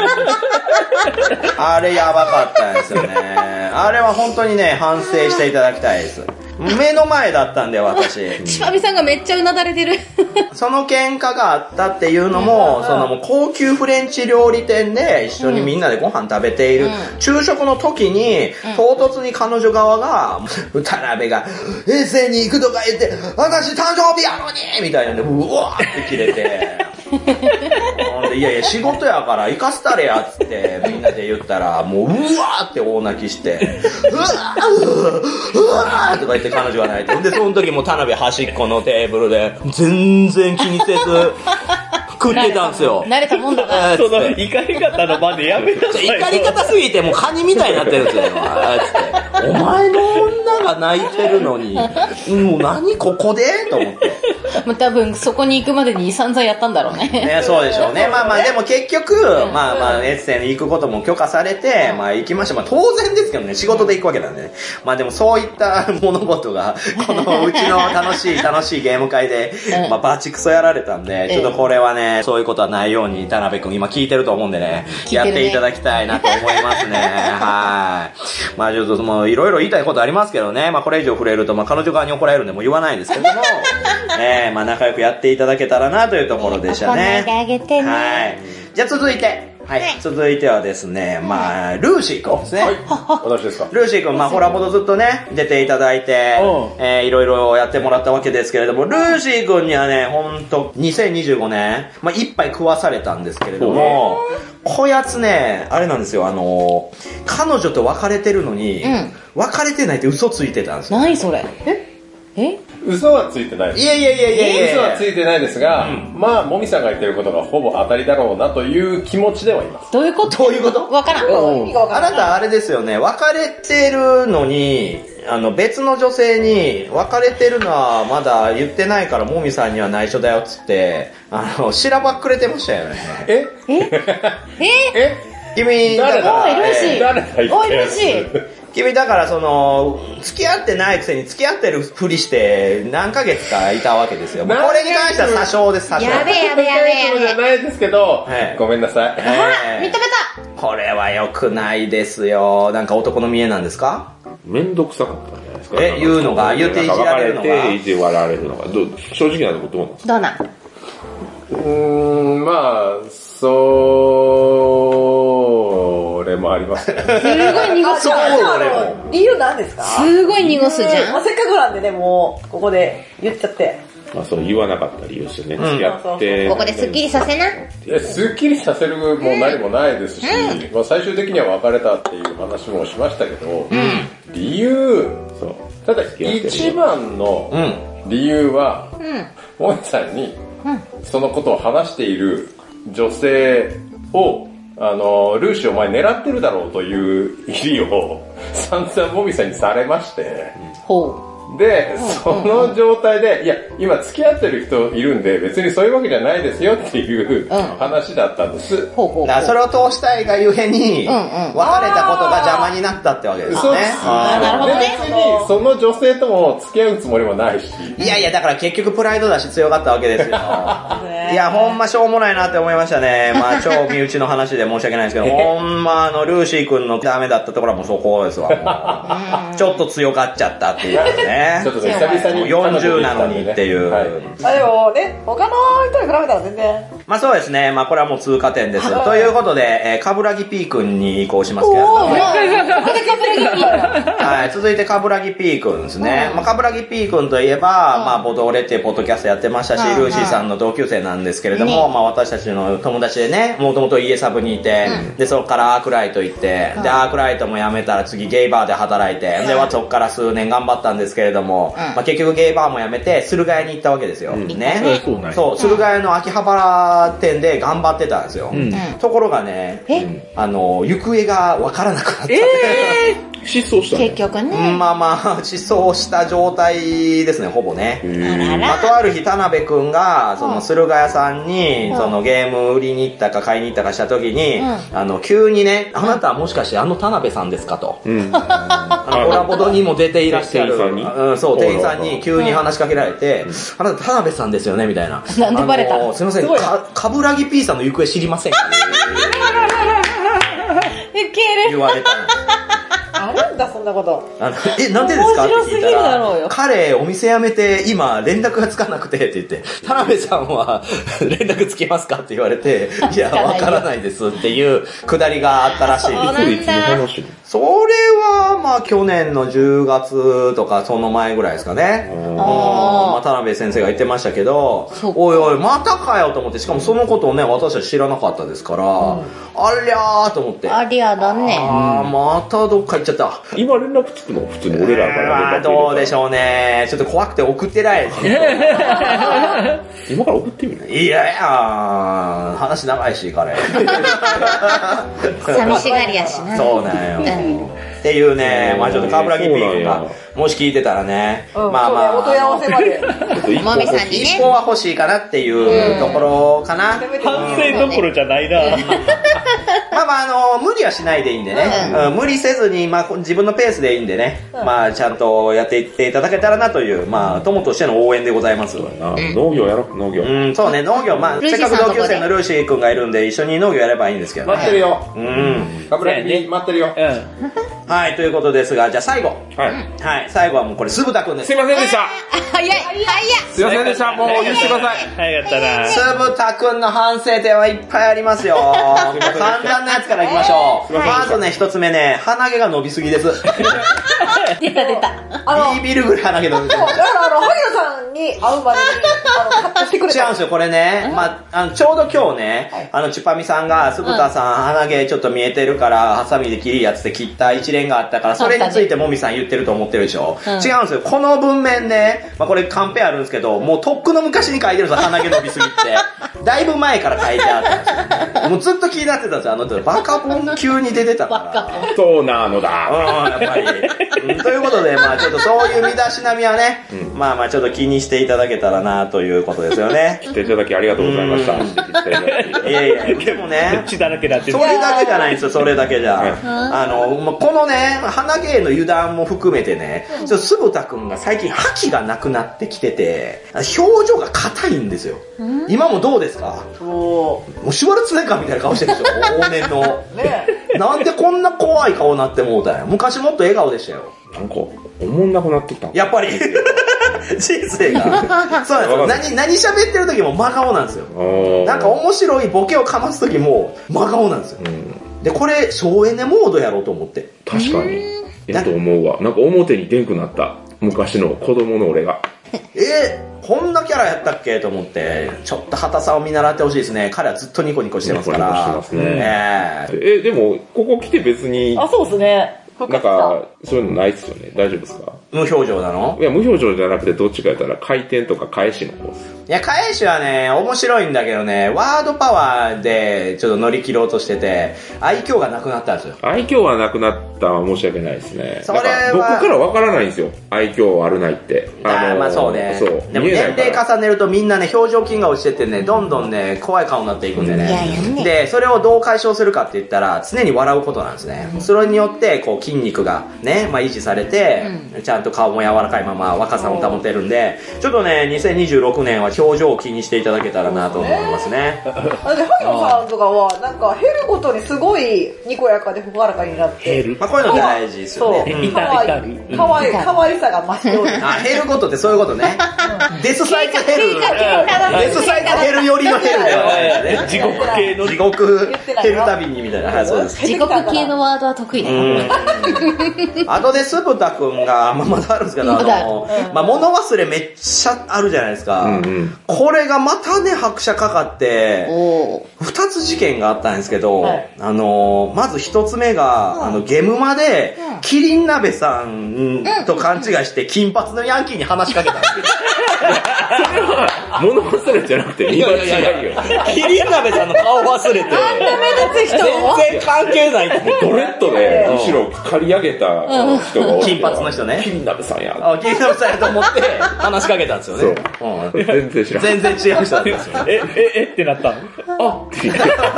あれやばかったですよね。あれは本当にね、反省していただきたいです。目の前だったんで私。 ちぱみさんがめっちゃうなだれてる。 その喧嘩があったっていうのも、もう高級フレンチ料理店で一緒にみんなでご飯食べている、昼食の時に、唐突に彼女側が、田辺が、遠征に行くとか言って、私誕生日やのにみたいなんで、うわーって切れて。いやいや、仕事やから行かせたれやっつってみんなで言ったら、もううわーって大泣きして、うわーうわーとか言って彼女が泣いて、で、その時も田辺端っこのテーブルで、全然気にせず、食ってたんですよ。 慣れたもんだな。 その怒り方の場でやめなさい。 怒り方すぎてもうカニみたいになってるんですよ。つって。お前の女が泣いてるのに、もう何ここでと思って。 多分そこに行くまでに散々やったんだろうね。 ね、そうでしょうね。まあまあでも結局、まあまあエッセンに行くことも許可されて、まあ行きました。まあ当然ですけどね、仕事で行くわけなんでね。まあでもそういった物事が、このうちの楽しいゲーム会で、まあバチクソやられたんで、ちょっとこれはね、そういうことはないように、田辺くん今聞いてると思うんでね、やっていただきたいなと思いますね。はい。まあちょっともういろいろ言いたいことありますけどね、まあこれ以上触れると、まあ彼女側に怒られるんでもう言わないですけども、まあ仲良くやっていただけたらなというところでしたね。 あげてね。 はい。じゃあ続いて。はい。続いてはですね、まあ、ルーシー君ですね。 はい。私ですか。 ルーシー君、まあ、ホラボドずっとね、出ていただいて、いろいろやってもらったわけですけれども、ルーシー君にはね、ほんと、2025年、まあ、一杯食わされたんですけれども、こやつね、あれなんですよ、彼女と別れてるのに、別れてないって嘘ついてたんですよ。 何それ？ 嘘はついてないです。 いや。 嘘はついてないですが、まあ、もみさんが言ってることがほぼ当たりだろうなという気持ちではいます。 どういうことわからん。 あなたあれですよね、別れてるのに、 別の女性に別れてるのはまだ言ってないからもみさんには内緒だよっつって、しらばっくれてましたよね。君、だから、 おい、ルーシー。おい、ルーシー。 君だから付き合ってないくせに付き合ってるふりして何ヶ月かいたわけですよ。これに関しては詐称です、詐称。 やべえ。 じゃないですけど、ごめんなさい。 認めた。 これは良くないですよ。なんか男の見栄なんですか？ めんどくさかったんじゃないですか。 言うのが、言っていじられるのが。 いじられるのが。正直なとこどうなんですか？ どうなん？ まあ、それもありますね。 すごい濁す。 理由なんですか？ すごい濁すじゃん。 せっかくなんでね、もう、ここで言っちゃって。 まあそう言わなかった理由ですよね。付き合って。 ここでスッキリさせな。 スッキリさせるも何もないですし、まあ最終的には別れたっていう話もしましたけど、理由、ただ一番の理由は、もえさんにそのことを話している女性を、ルーシーお前狙ってるだろうという入りを散々もみさんにされまして、で、その状態で、いや、今付き合ってる人いるんで、別にそういうわけじゃないですよっていう話だったんです。 だからそれを通したいがゆえに、別れたことが邪魔になったってわけですね。 そうです。 なるほどね。 別にその女性とも付き合うつもりもないし。 いや、だから結局プライドだし強かったわけですよ。いや、ほんましょうもないなって思いましたね。まあ、超身内の話で申し訳ないですけど、ほんまルーシー君のダメだったところはもうそこですわ。ちょっと強がっちゃったっていうね。 ちょっとね、久々に 40なのにっていう。 でもね、他の人に比べたら全然。 まあそうですね。まあこれはもう通過点です。ということで、カブラギ P 君に移行しますけれども。はい、続いてカブラギ P 君ですね。まあカブラギ P 君といえば、まあボドレっていうポッドキャストやってましたし、ルーシーさんの同級生なんですけれども、まあ私たちの友達でね、もともと家サブにいて、でそこからアークライト行って、でアークライトも辞めたら次ゲイバーで働いて、でそこから数年頑張ったんですけれども、まあ結局ゲイバーも辞めて駿河屋に行ったわけですよ。ね。そう、駿河屋の秋葉原店で頑張ってたんですよ。ところがね、行方がわからなくなった。 失踪した結局ね。 まあ失踪した状態ですね、ほぼね。とある日、田辺くんが、その駿河屋さんに、そのゲーム売りに行ったか買いに行ったかした時に、急にね、あなたはもしかして田辺さんですかと。コラボドにも出ていらっしゃる。そう、店員さんに急に話しかけられて、あなた田辺さんですよねみたいな。 なんでバレた？ すいません、カブラギ P さんの行方知りませんか？言われたんです。 あるんだ、そんなこと。 なんでですかって聞いたら、彼お店辞めて今連絡がつかなくてって言って、田辺さんは連絡つきますかって言われて、いや、わからないですっていうくだりがあったらしい。それは、まあ去年の10月とかその前ぐらいですかね。まあ田辺先生が言ってましたけど、おいおい、またかよと思って、しかもそのことをね、私は知らなかったですから、ありゃーと思って。 ありゃだね。 またどっか行っちゃった。 今連絡つくの普通に俺らから連絡どうでしょうね。ちょっと怖くて送ってないです今から送ってみる？ いや話長いし、彼。 寂しがりやしな。 そうなんよ。っていうね、まあちょっとカブラギ P 君が、もし聞いてたらね、まあお問い合わせまで。 もみさんにね。 一本は欲しいかなっていうところかな。 反省どころじゃないな。 無理はしないでいいんでね。無理せずに、まあ自分のペースでいいんでね。まあちゃんとやっていっていただけたらなという、まあ友としての応援でございます。 農業やろ、農業。 そうね、農業。まあせっかく同級生のルーシー君がいるんで、一緒に農業やればいいんですけどね。 待ってるよ。カブラギ待ってるよ。 はい、ということですが、じゃあ最後。はい、最後はもうこれ、酢豚くんです。 すいませんでした。 早い。 すいませんでした。もう許してください。 早かったな。 酢豚くんの反省点はいっぱいありますよ。簡単なやつからいきましょう。まずね、一つ目ね、鼻毛が伸びすぎです。 出た。 ビビるぐらい鼻毛伸びすぎ。 だから萩野さんに会うまでに、カットしてくれた。 違うんですよ、これね。まあ、ちょうど今日ね、チュパミさんが、酢豚さん、鼻毛ちょっと見えてるから、ハサミで切りやつって切った一連があったから、それについてもみさん言ってると思ってるでしょ。違うんですよ。この文面ね、まあこれカンペあるんですけど、もうとっくの昔に書いてるんですよ、鼻毛伸びすぎって。だいぶ前から書いてあったんですよ。もうずっと気になってたんですよ、バカボン急に出てたから。 そうなのだ。 やっぱり。 ということで、まあちょっとそういう身だしなみはね、まあまあちょっと気にしていただけたらなということですよね。 来ていただきありがとうございました。 いやいや、でもね、 血だらけだってそれだけじゃないんですよ、それだけじゃ。このね、鼻毛の油断も含めてね、酢豚くんが最近覇気がなくなってきてて、表情が硬いんですよ。今もどうですか？もうシュワルツェネッガーみたいな顔してるでしょ、往年の。ね、なんでこんな怖い顔になってもうたんや。昔もっと笑顔でしたよ。 なんか、おもんなくなってきた。 やっぱり。人生が。そうなんですよ。何喋ってる時も真顔なんですよ。なんか面白いボケをかます時も真顔なんですよ。で、これ、省エネモードやろうと思って。 確かに。やと思うわ。なんか表に出んくなった。昔の子供の俺が。 こんなキャラやったっけと思って、ちょっと畑さんを見習ってほしいですね。彼はずっとニコニコしてますから。ニコニコしてますね。でも、ここ来て別に。 あ、そうですね。 なんか、そういうのないっすよね。大丈夫ですか？ 無表情なの？ いや、無表情じゃなくてどっちか言ったら回転とか返しの方です。 いや、返しはね、面白いんだけどね、ワードパワーでちょっと乗り切ろうとしてて、愛嬌がなくなったんですよ。 愛嬌はなくなったのは申し訳ないですね。 それは僕からわからないんですよ。愛嬌あるないって。 まあそうね。そう。でも年齢重ねるとみんなね、表情筋が落ちてってね、どんどんね、怖い顔になっていくんでね。で、それをどう解消するかって言ったら、常に笑うことなんですね。それによって、こう筋肉がね、まあ維持されて、ちゃんと顔も柔らかいまま若さも保てるんで、ちょっとね、2026年は表情を気にしていただけたらなと思いますね。 萩野さんとかは、なんか減るごとにすごいにこやかで朗らかになって。 まあこういうの大事ですよね。 可愛さが増しておる。 あ、減ることってそういうことね。デスサイク減る。デスサイク減るよりの減るではないですね。 地獄系の。 地獄減るたびにみたいな。はい、そうです。 地獄系のワードは得意だよ。 あとで酢豚くんが、まだあるんですけど、まあ物忘れめっちゃあるじゃないですか。これがまたね、拍車かかって、二つ事件があったんですけど、まず一つ目が、ゲムマで、キリン鍋さんと勘違いして金髪のヤンキーに話しかけたんですよ。 それは、物忘れじゃなくて見間違いよ。 キリン鍋さんの顔忘れて。 あんな目立つ人全然関係ない。 ドレッドで、後ろ刈り上げた人が金髪の人ね。 キリン鍋さんや。 キリン鍋さんやと思って話しかけたんですよね。 全然知らん。 全然違う人だったんですよ。 ってなったの？あって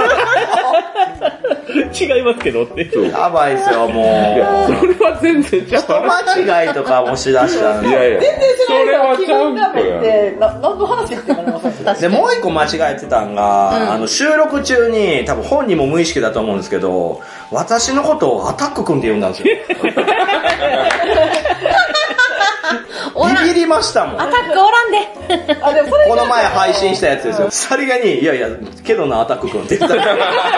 違いますけどって。 やばいですよ、もう。 それは全然違う。 人間違いとかもしだしたんで。 いやいや。 全然知らないから、基本それはちゃう。 何の話ってなりますで、もう一個間違えてたんが、収録中に、多分本人も無意識だと思うんですけど、私のことをアタック君って呼んだんですよ。ビビりましたもん。 アタックおらんで。 この前配信したやつですよ。さりげに、いやいや、けどな、アタック君って言ったら。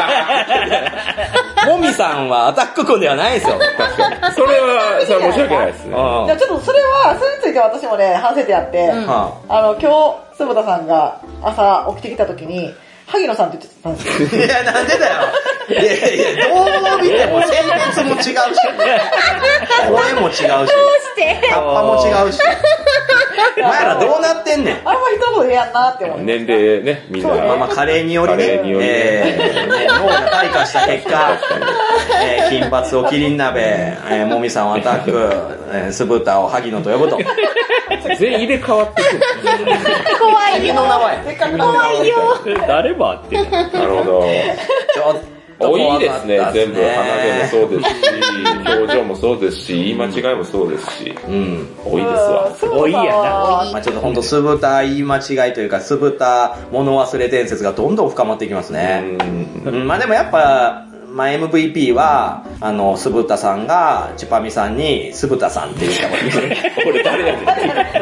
もみさんはアタック君ではないですよ。 確かに。それは申し訳ないですね。 ちょっとそれについて私もね、反省点あって、今日、坪田さんが朝起きてきた時に、萩野さんって言ってたんですよ。 いや、なんでだよ。いやいや、どう見ても性別も違うし、声も違うし、葉っぱも違うし。お前らどうなってんねん。 あんまり人もええやんなって思う。 年齢ね、みんな。 まあ加齢によりね、脳が退化した結果、金髪をキリン鍋、もみさんをアタック、酢豚を萩野と呼ぶと。 全員入れ替わってくる。 怖いよ。 怖いよ。 誰もあってる。 なるほど。多いですね、全部。鼻毛もそうですし、表情もそうですし、言い間違いもそうですし。多いですわ。 多いやな。 まあちょっとほんと酢豚言い間違いというか、酢豚物忘れ伝説がどんどん深まっていきますね。まあでもやっぱ、まあ MVP は、酢豚さんが、チュパミさんに、酢豚さんって言ったことに。 これ誰やねん。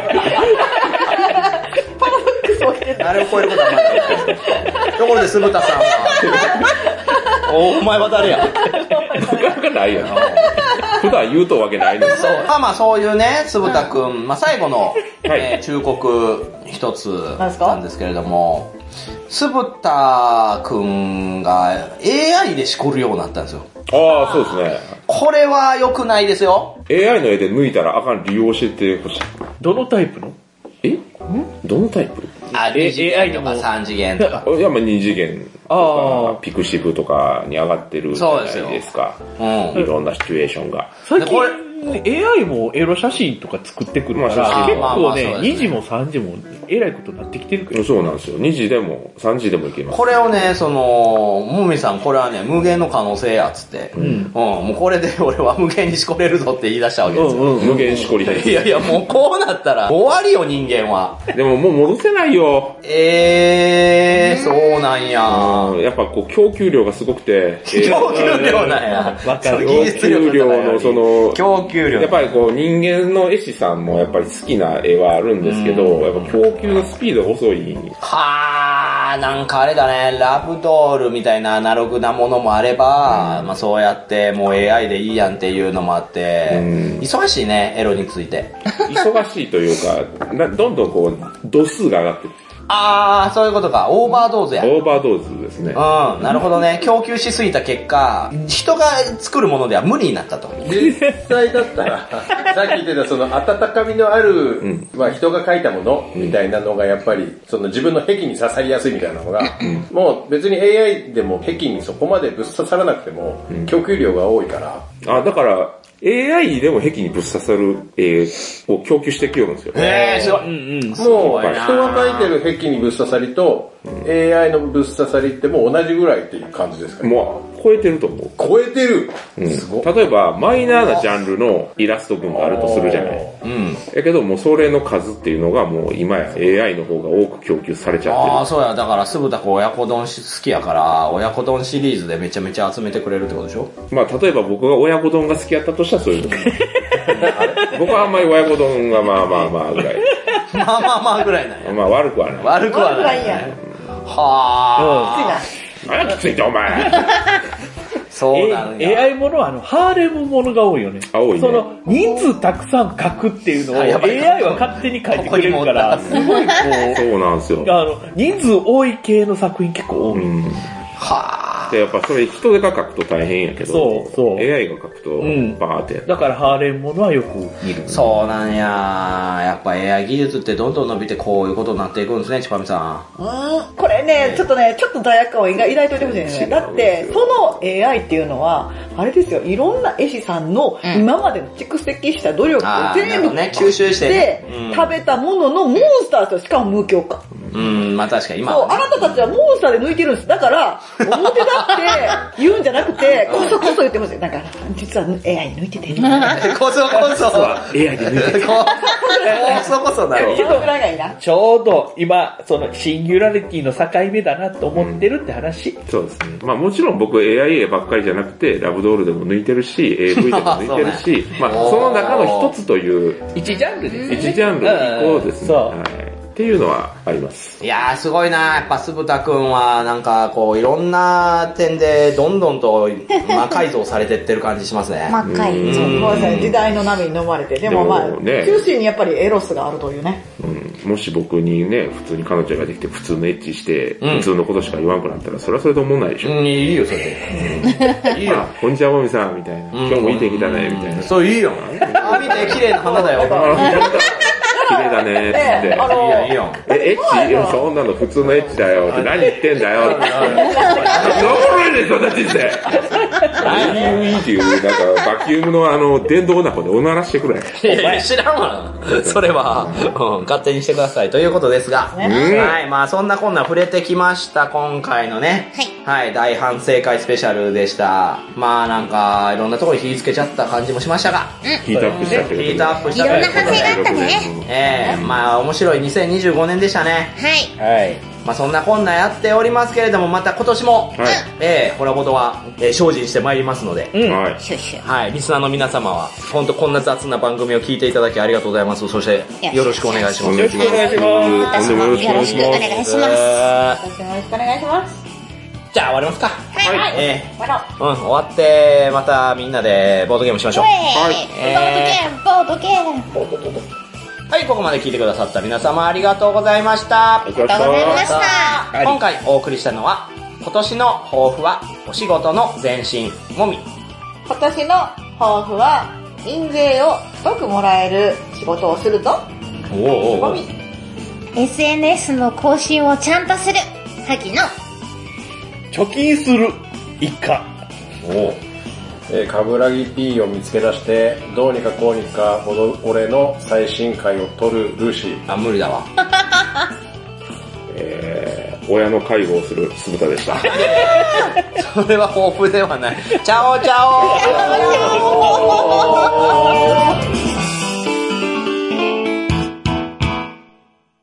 あれを超えることはまだない。ところで酢豚さんは、お前は誰や？ なかなかないよな。普段言うとわけないのに。 そう。まあそういうね、酢豚くん、まあ最後の、忠告一つなんですけれども、酢豚くんが AI でしこるようになったんですよ。 ああ、そうですね。 これは良くないですよ。 AI の絵で抜いたらあかん理由を教えてほしい。 どのタイプの？ どのタイプ 2次元とか3次元とか。 いや、まあ2次元とか、ピクシブとかに上がってるじゃないですか。いろんなシチュエーションが。 最近 AI もエロ写真とか作ってくるから、結構ね、2時も3時もえらいことになってきてるけど。 そうなんですよ。2時でも3時でもいけます。 これをね、もみさん、これはね、無限の可能性やっつって、もうこれで俺は無限にしこれるぞって言い出したわけですよ。 無限しこりたい。 いやいや、もうこうなったら終わりよ、人間は。 でももう戻せないよ。 そうなんや。 やっぱこう、供給量がすごくて。 供給量なんや。 わかる。 供給量の供給量。 やっぱりこう、人間の絵師さんもやっぱり好きな絵はあるんですけど、やっぱ供給のスピードが遅い。 はぁ、なんかあれだね、ラブドールみたいなアナログなものもあれば、まあそうやってもう AI でいいやんっていうのもあって、忙しいね、エロについて。 忙しいというか、どんどんこう、度数が上がってる。 そういうことか。オーバードーズや。 オーバードーズですね。 なるほどね。供給しすぎた結果、人が作るものでは無理になったと。 実際だったら、さっき言ってたその温かみのある、人が描いたものみたいなのがやっぱり、その自分の癖に刺さりやすいみたいなのが、もう別に AI でも癖にそこまでぶっ刺さらなくても、供給量が多いから。 だから、AI でも壁にぶっ刺さる絵を供給してきよるんですよ。 すごい。 もう、人が描いてる壁にぶっ刺さりと、AI のぶっ刺さりってもう同じぐらいっていう感じですかね。 もう、超えてると思う。 超えてる、すごい。 例えば、マイナーなジャンルのイラスト群があるとするじゃない。やけど、もうそれの数っていうのがもう今や AI の方が多く供給されちゃってる。 そうや。だから、すぶたこ親子丼好きやから、親子丼シリーズでめちゃめちゃ集めてくれるってことでしょ？ まあ、例えば僕が親子丼が好きやったとしたらそういうこと。僕はあんまり親子丼がまあまあまあぐらい。 まあぐらいなんや。 まあ悪くはない。 悪くはないや。はぁ。あらきついってお前。 そうなんや。 AI ものはハーレムものが多いよね。 多いね。 その人数たくさん書くっていうのを AI は勝手に書いてくれるから、すごいこう。 そうなんですよ。 人数多い系の作品結構多い。 で、やっぱそれ人が書くと大変やけど、 そう。 AI が書くと、バーってやだからハーレムものはよく見る。 そうなんや。やっぱ AI 技術ってどんどん伸びてこういうことになっていくんですね、ちぱみさん。 これね、ちょっと罪悪感を抱いといてほしいね。だって、その AI っていうのは、あれですよ、いろんな絵師さんの今までの蓄積した努力を全部吸収して、 食べたもののモンスターとしかも無強化。 まあ確かに今。 そう、あなたたちはモンスターで抜いてるんです。だから、表だって言うんじゃなくて、こそこそ言ってほしい。だから、実は AI 抜いてて。 こそこそ。 AI で抜いてて。 こそこそだろ。 ちょっとぐらいがいいな。 ちょうど今、そのシンギュラリティの境目だなと思ってるって話。 そうですね。まあもちろん僕 AI ばっかりじゃなくて、ラブドールでも抜いてるし、AV でも抜いてるし、まあその中の一つという。 一ジャンルですね。 一ジャンル一個ですね。っていうのはあります。 いやーすごいな。やっぱすぶたくんはなんかこういろんな点でどんどんと魔改造されてってる感じしますね。 魔改造。 そうですね。時代の波に飲まれて。でもまあ、中心にやっぱりエロスがあるというね。 もし僕にね、普通に彼女ができて普通のエッチして、普通のことしか言わんくなったら、それはそれと思わないでしょ。 いいよ、それで。 いいよ。こんにちは、もみさん、みたいな。今日もいい天気だね、みたいな。 そう、いいよ。見て、綺麗な花だよ。 綺麗だねって。 いいよ。 エッチそんなの普通のエッチだよって何言ってんだよって。何おもろいねん、そんな人生。いいっていう、なんかバキュームの電動な子でおならしてくれ。 いや、知らんわ。それは、勝手にしてください。ということですが、はい、まあそんなこんな触れてきました、今回のね。はい、大反省会スペシャルでした。まあなんか、いろんなところに火つけちゃった感じもしましたが。 ヒートアップしたけど。 ヒートアップしたいろんな反省があったね。 まあ面白い2025年でしたね。 はい。 まあそんなこんなやっておりますけれども、また今年も、コラボとは、精進してまいりますので、はい、リスナーの皆様は、本当こんな雑な番組を聞いていただきありがとうございます。そして、よろしくお願いします。 よろしくお願いします。 私もよろしくお願いします。 私もよろしくお願いします。 じゃあ終わりますか。 はい。 終わって、またみんなでボードゲームしましょう。 ボードゲーム。 はい、ここまで聞いてくださった皆様ありがとうございました。 ありがとうございました。 今回お送りしたのは、今年の抱負はお仕事の前進、もみ。 今年の抱負は、印税を太くもらえる仕事をするぞ。もみ。 SNS の更新をちゃんとする。さきの。 貯金する一家。 カブラギ P を見つけ出して、どうにかこうにか俺の最新回を取るルーシー。 あ、無理だわ。 親の介護をする酢豚でした。 それは豊富ではない。チャオチャオ